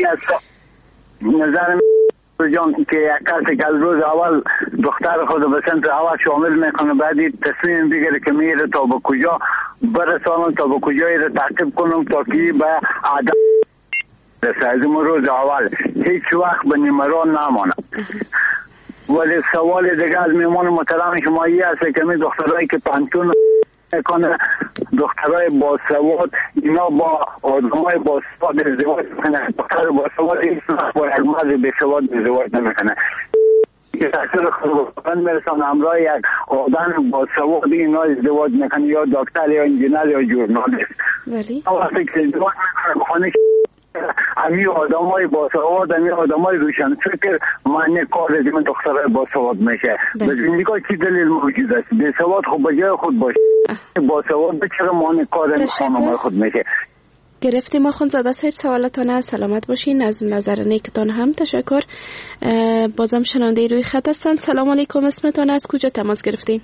نظر جان که یک کسی که از روز اول دختر خود به سنت اول شامل میکنه، بعدی تصمیم بگیره که میره تا به کجا برسانم، تا به کجایی رو تعقیب کنم تا که به عدم رسه. از اون روز اول هیچ وقت به نیمران نمانه. ولی سوال دیگه از میمان محترم شما ای هست که می دخترهایی که پانتون میکنه، دخترای باسواد، اینا با آدمای باسواد ازدواج میکنه. دختر باسواد این با یک مرد بیسواد ازدواج نمیکنه که تاثیر خود میرسن همراه یک آدم باسواد اینا ازدواج میکنه، یا دکتر یا انجینر یا ژورنالیست. ولی وقتی که ازدواج میکنه بخانه امی آدمای باسواد، امی آدمای روشن فکر معنی کار از من دخترای باسواد میشه. به زندگی چی دلیل موجود است؟ بیسواد خود به جای خود باشه، باسواد به چرا معنی کار از خانمای خود میشه. گرفتیم آخوندزاده صاحب سوالتان. سلامت باشین. از نظر نیکتان هم تشکر. بازم شنونده روی خط هستند. سلام علیکم، اسمتان از کجا تماس گرفتین؟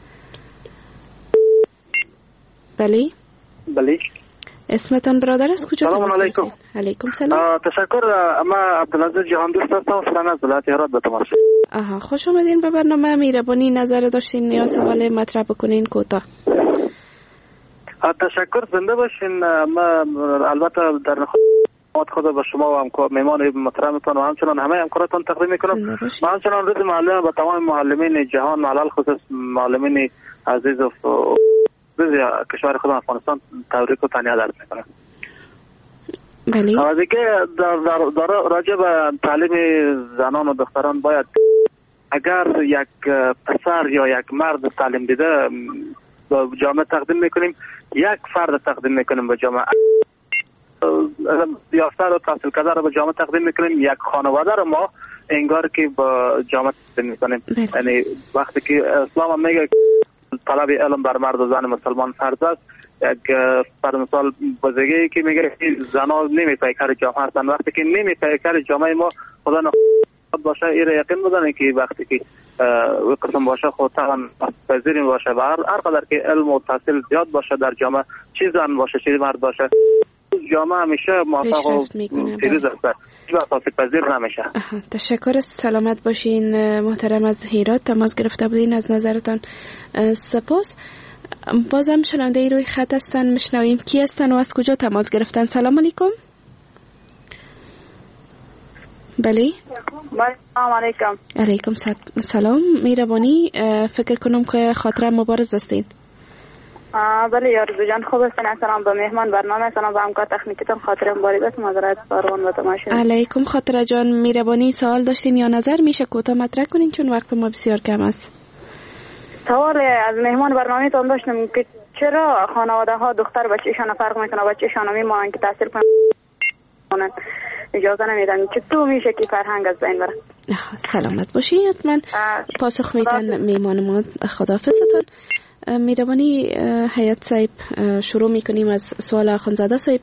بله اسمتان برادر از کجا تماس گرفتین؟ علیکم سلام. تشکر. اما عبدالعزیز جهان دوست هستم، فرانه از ولایت هرات به تماس. خوش آمدین به برنامه. مهربانی نظر داشتین یا سوال مطرح بکنین کوتاه. تشکر، زنده باشین. ما البته در خود به شما و مهمان محترمتان و همچنان همه همکاراتان تقدیم میکنم. ما همچنان روز معلم به تمام معلمین جهان، علل خصوص معلمین عزیز و کشور خود افغانستان تبریک و تهنیت عرض میکنم. بله. دیگه در راجع به تعلیم زنان و دختران باید اگر یک پسر یا یک مرد تعلیم دیده به جامعه تقدیم میکنیم، یک فرد تقدیم میکنیم به جامعه، یافته رو تحصیل کرده رو به جامعه تقدیم میکنیم، یک خانواده رو ما انگار که به جامعه تقدیم میکنیم. یعنی وقتی که اسلام هم میگه طلب علم بر مرد و زن مسلمان فرض است، یک پر مثال بزرگی که میگه زنها نمی پیکر جامعه هستن. وقتی که نمی پیکر جامعه ما خدا نخواد باشه، این یقین بدانید که وقتی که قسم باشه خود طبعا پذیریم باشه و هر قدر که علم و تحصیل زیاد باشه در جامعه، چی زن باشه چی مرد باشه، جامعه همیشه موفق و پیروز است، هیچ وقت پذیر نمیشه. تشکر. سلامت باشین. محترم از هرات تماس گرفته بودین، از نظرتان سپاس. بازم شنونده روی خط هستن، میشنویم کی هستن و از کجا تماس گرفتن. سلام علیکم. بله. سلام علیکم. علیکم سلام. مهربانی فکر کنم که خاطره مبارز هستین. بله یارزو جان، خوب هستین؟ سلام به مهمان برنامه، سلام به همکار تکنیکتون. خاطره مبارک است. معذرت فراوان و تماشا. علیکم خاطره جان، مهربانی سوال داشتین یا نظر؟ میشه کوتاه مطرح کنین چون وقت ما بسیار کم است. سوال از مهمان برنامه تون داشتم که چرا خانواده ها دختر بچه‌شان فرق میکنه، بچه‌شان میمونن که تحصیل کنن اجازه نمیدن، چطور میشه که فرهنگ از بین بره؟ سلامت باشی. حتما پاسخ میدن مهمان ما. خداحافظتون. مهربانی حیات صاحب شروع میکنیم از سوال آخوندزاده صاحب.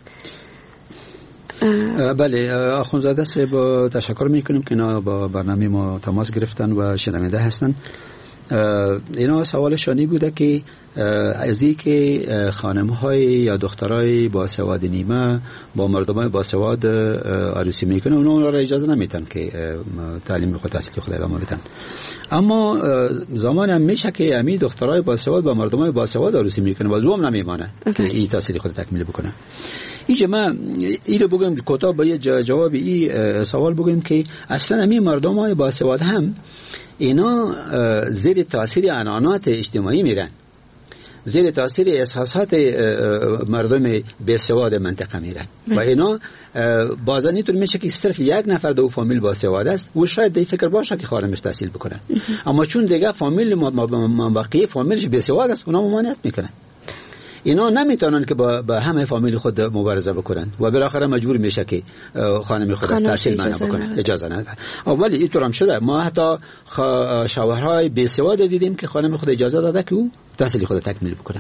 بله آخوندزاده صاحب تشکر میکنیم که اینا با برنامه ما تماس گرفتن و شنونده هستن. اینا سوالشانی بوده که از این که خانم‌های یا دخترای باسواد نیمه با مردمای باسواد عروسی میکنه، اونا را اجازه نمیدن که تعلیم خود تحصیل خود ادامه بدن. اما زمان هم میشه که امی دخترای باسواد با مردمای باسواد عروسی میکنه و زوم نمیمانه که این تحصیل خود تکمیل بکنه. اینجا ما این رو بگم کتاب با جواب این سوال بگم که اصلا امی مردمای باسواد هم اینا زیر تاثیر عنعنات اجتماعی میرن، زیر تاثیر احساسات مردم بیسواد منطقه میرن و اینا بازا اینطور میشه که صرف یک نفر دو فامیل باسواد است و شاید دی فکر باشه که خانمش تحصیل بکنه، اما چون دیگه فامیل بقیه فامیلش بیسواد است اونا ممانعت میکنن. اینا نمیتونن که با همه فامیل خود مبارزه بکنن و بالاخره مجبور میشه که خانم خود تحصیل منع بکنه، اجازه نده. ولی اینطور هم شده، ما حتی شوهرهای بیسواد دیدیم که خانم خود اجازه داده که او تحصیل خود تکمیل بکنه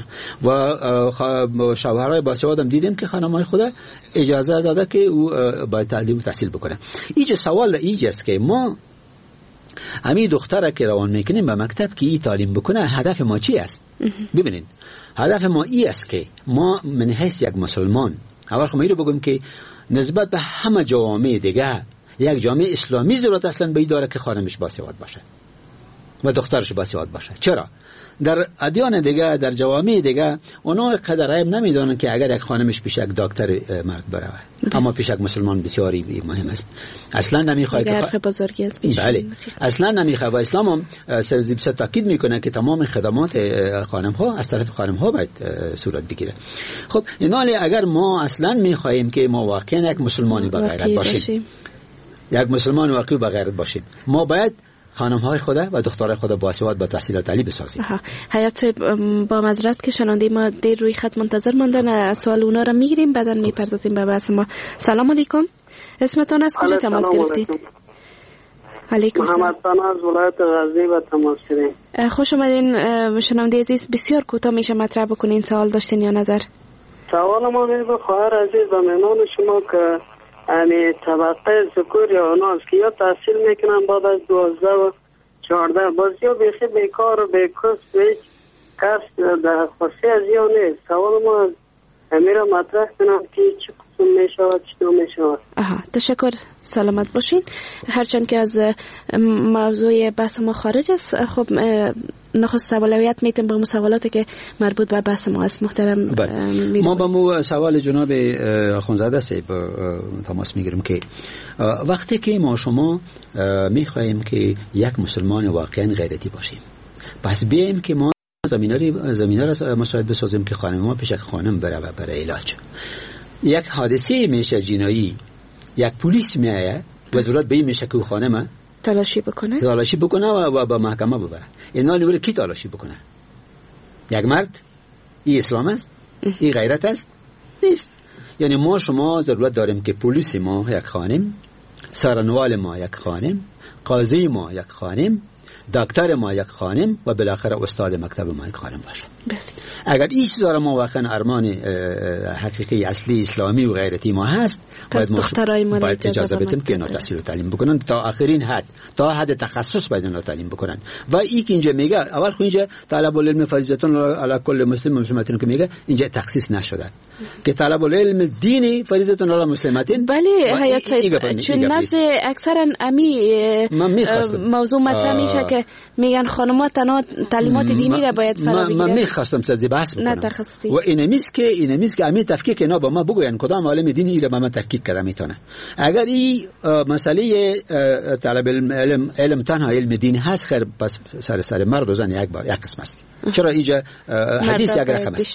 و شوهرهای باسواد هم دیدیم که خانم‌های خود اجازه داده که او با تعلیم تحصیل بکنه. اینجا سوال اینجاست که ما همین دختره که روان میکنیم به مکتب که این تعلیم بکنه، هدف ما چی است؟ ببینید هدف ما این است که ما من حیث یک مسلمان اول خب رو بگم که نسبت به همه جوامع دیگه یک جامعه اسلامی ضرورت اصلا به این داره که خانمش باسواد باشه و دخترش باسواد باشه. چرا؟ در ادیان دیگه، در جوامع دیگه اونا قدر عیب نمیدونن که اگر یک خانمش پیش یک دکتر مرد بره، اما پیش یک مسلمان بسیاری مهم است. اصلا نمیخواد که بزرگی است پیش. بله اصلا نمیخواد و اسلام هم سرزیبسه تاکید میکنه که تمام خدمات خانم ها از طرف خانم ها باید صورت بگیره. خب اینالی اگر ما اصلا میخواهیم که ما واقعا یک مسلمانی با غیرت باشیم، یک مسلمان واقعی با غیرت باشیم، ما باید خانم‌های خود و دخترای خود باسواد با تحصیل عالی بسازیم. حیات با معذرت که شنونده ما دیر روی خط منتظر موندن، سوال اونا را میگیریم بعداً میپردازیم به بحث ما. سلام علیکم، اسمتون از کجا تماس گرفتید؟ علیکم محمد پناه از ولایت غزنی با تماس گرفتید. خوش اومدین شنونده عزیز، بسیار کوتاه میشه مطرح بکنین، سوال داشتین یا نظر؟ سوال ما به خواهر عزیز و مهمان شما که یعنی طبقه ذکور یا اوناست که یا تحصیل میکنن بعد از 12 و 14 باز یا بیخی بیکار و بیکس هیچ کس در خاصی از یا نیست. سوال ما امیرا مطرح کنم که چه قسم میشود چطور میشود. تشکر، سلامت باشین. هرچند که از موضوع بحث ما خارج است، خب نخست اولویت میتیم به سوالاتی که مربوط به بحث ما است. محترم ما با مو سوال جناب اخوانزاده صاحب تماس میگیریم که وقتی که ما شما میخواهیم که یک مسلمان واقعا غیرتی باشیم، پس بیایم که ما زمینه را مساعد بسازیم که خانم ما پیش یک خانم بره و برای علاج. یک حادثه میشه جنایی، یک پلیس میایه و ضرورت به این میشه که خانم تلاشی بکنه و به محکمه ببره. اینا لیوره کی تلاشی بکنه؟ یک مرد؟ این اسلام است؟ این غیرت است؟ نیست. یعنی ما شما ضرورت داریم که پلیس ما یک خانم، سرنوال ما یک خانم، قاضی ما یک خانم، دکتر ما یک خانم و بالاخره استاد مکتب ما یک خانم باشه. اگر این چیزا ما واقعا ارمان حقیقی اصلی اسلامی و غیرتی ما هست، باید اجازه بدیم که اینا تحصیل و تعلیم بکنن تا آخرین حد، تا حد تخصص باید اینا تعلیم بکنن. و این که اینجا میگه اول خو اینجا طلب العلم فریضه علی کل مسلم مسلمتین که میگه اینجا تخصیص نشده که طلب العلم دینی فریضه علی مسلمتین. بله حیات چون نزد اکثرا امی موضوع مطرح میشه که میگن خانم‌ها تنها تعلیمات دینی را باید فرا بگیرن. من میخواستم از بحث بکنم و اینمیست که امی تفکیک اینا با ما بگوین کدام عالم دینی را با ما تفکیک کرده میتونه. اگر این مسئله طلب علم تنها علم دین هست، خیر پس سر مرد و زن یک قسم است. چرا اینجا حدیث یک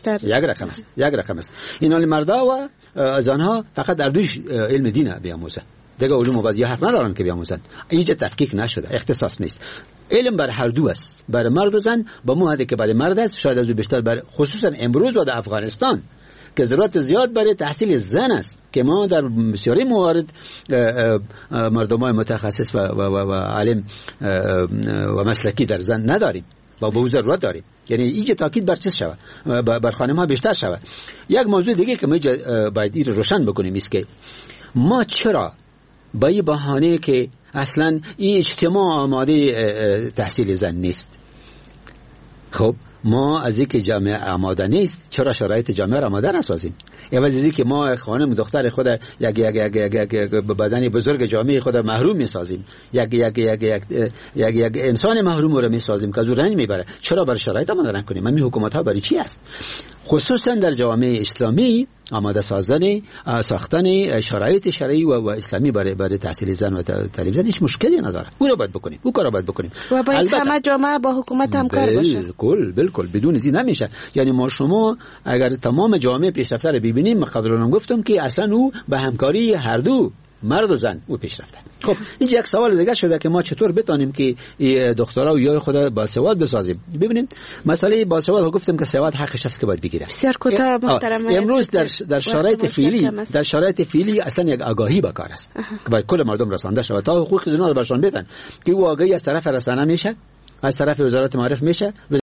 رقم است. اینا مردا و زنها فقط در دوش علم دین بیاموزن، دیگه علوم بعد حق ندارن که بیاموزن. اینجا تفکیک نشده، اختصاص نیست. علم بر هر دو است، بر مرد و زن. با مو حدی که برای مرد است، شاید از او بیشتر بر خصوصا امروز و در افغانستان که ضرورت زیاد برای تحصیل زن است که ما در بسیاری موارد مردمان متخصص و عالم و مسلکی در زن نداریم و به ضرورت داریم. یعنی اینجا تاکید بر چه شود، بر خانم ها بیشتر شود. یک موضوع دیگه که ما باید این روشن بکنیم است که ما چرا با این بهانه که اصلا این اجتماع آماده تحصیل زن نیست، خب ما از اینکه جامعه آماده نیست، چرا شرایط جامعه را آماده نسازیم؟ عوض از اینکه ما خانم دختر خود یک بدن بزرگ جامعه خود محروم میسازیم، یک انسان محروم رو میسازیم که از رنج میبره، چرا بر شرایط آماده نکنیم؟ همین حکومت ها برای چی است؟ خصوصا در جامعه اسلامی آماده ساختن شرایط شرعی و اسلامی برای تحصیل زن و تعلیم زن هیچ مشکلی نداره. او را باید بکنیم، او کار را باید بکنیم و باید همه جامعه با حکومت همکار باشه. بالکل بدون این نمیشه. یعنی ما شما اگر تمام جامعه پیشرفته رو ببینیم، من قبلا هم گفتم که اصلا او به همکاری هر دو مرد و زن او پیشرفته. خب اینجا یک سوال دیگه شده که ما چطور بتونیم که دخترها و یای خود باسواد بسازیم. ببینیم مسئله باسواد گفتم که سواد حقش است که باید بگیره. بسیار کوتاه محترم. امروز در شرایط فعلی اصلا یک آگاهی به کار است که باید کل مردم رسانده شود تا حقوق زنان رو برشان بدن که او آگاهی از طرف رسانه میشه، از طرف وزارت معارف میشه،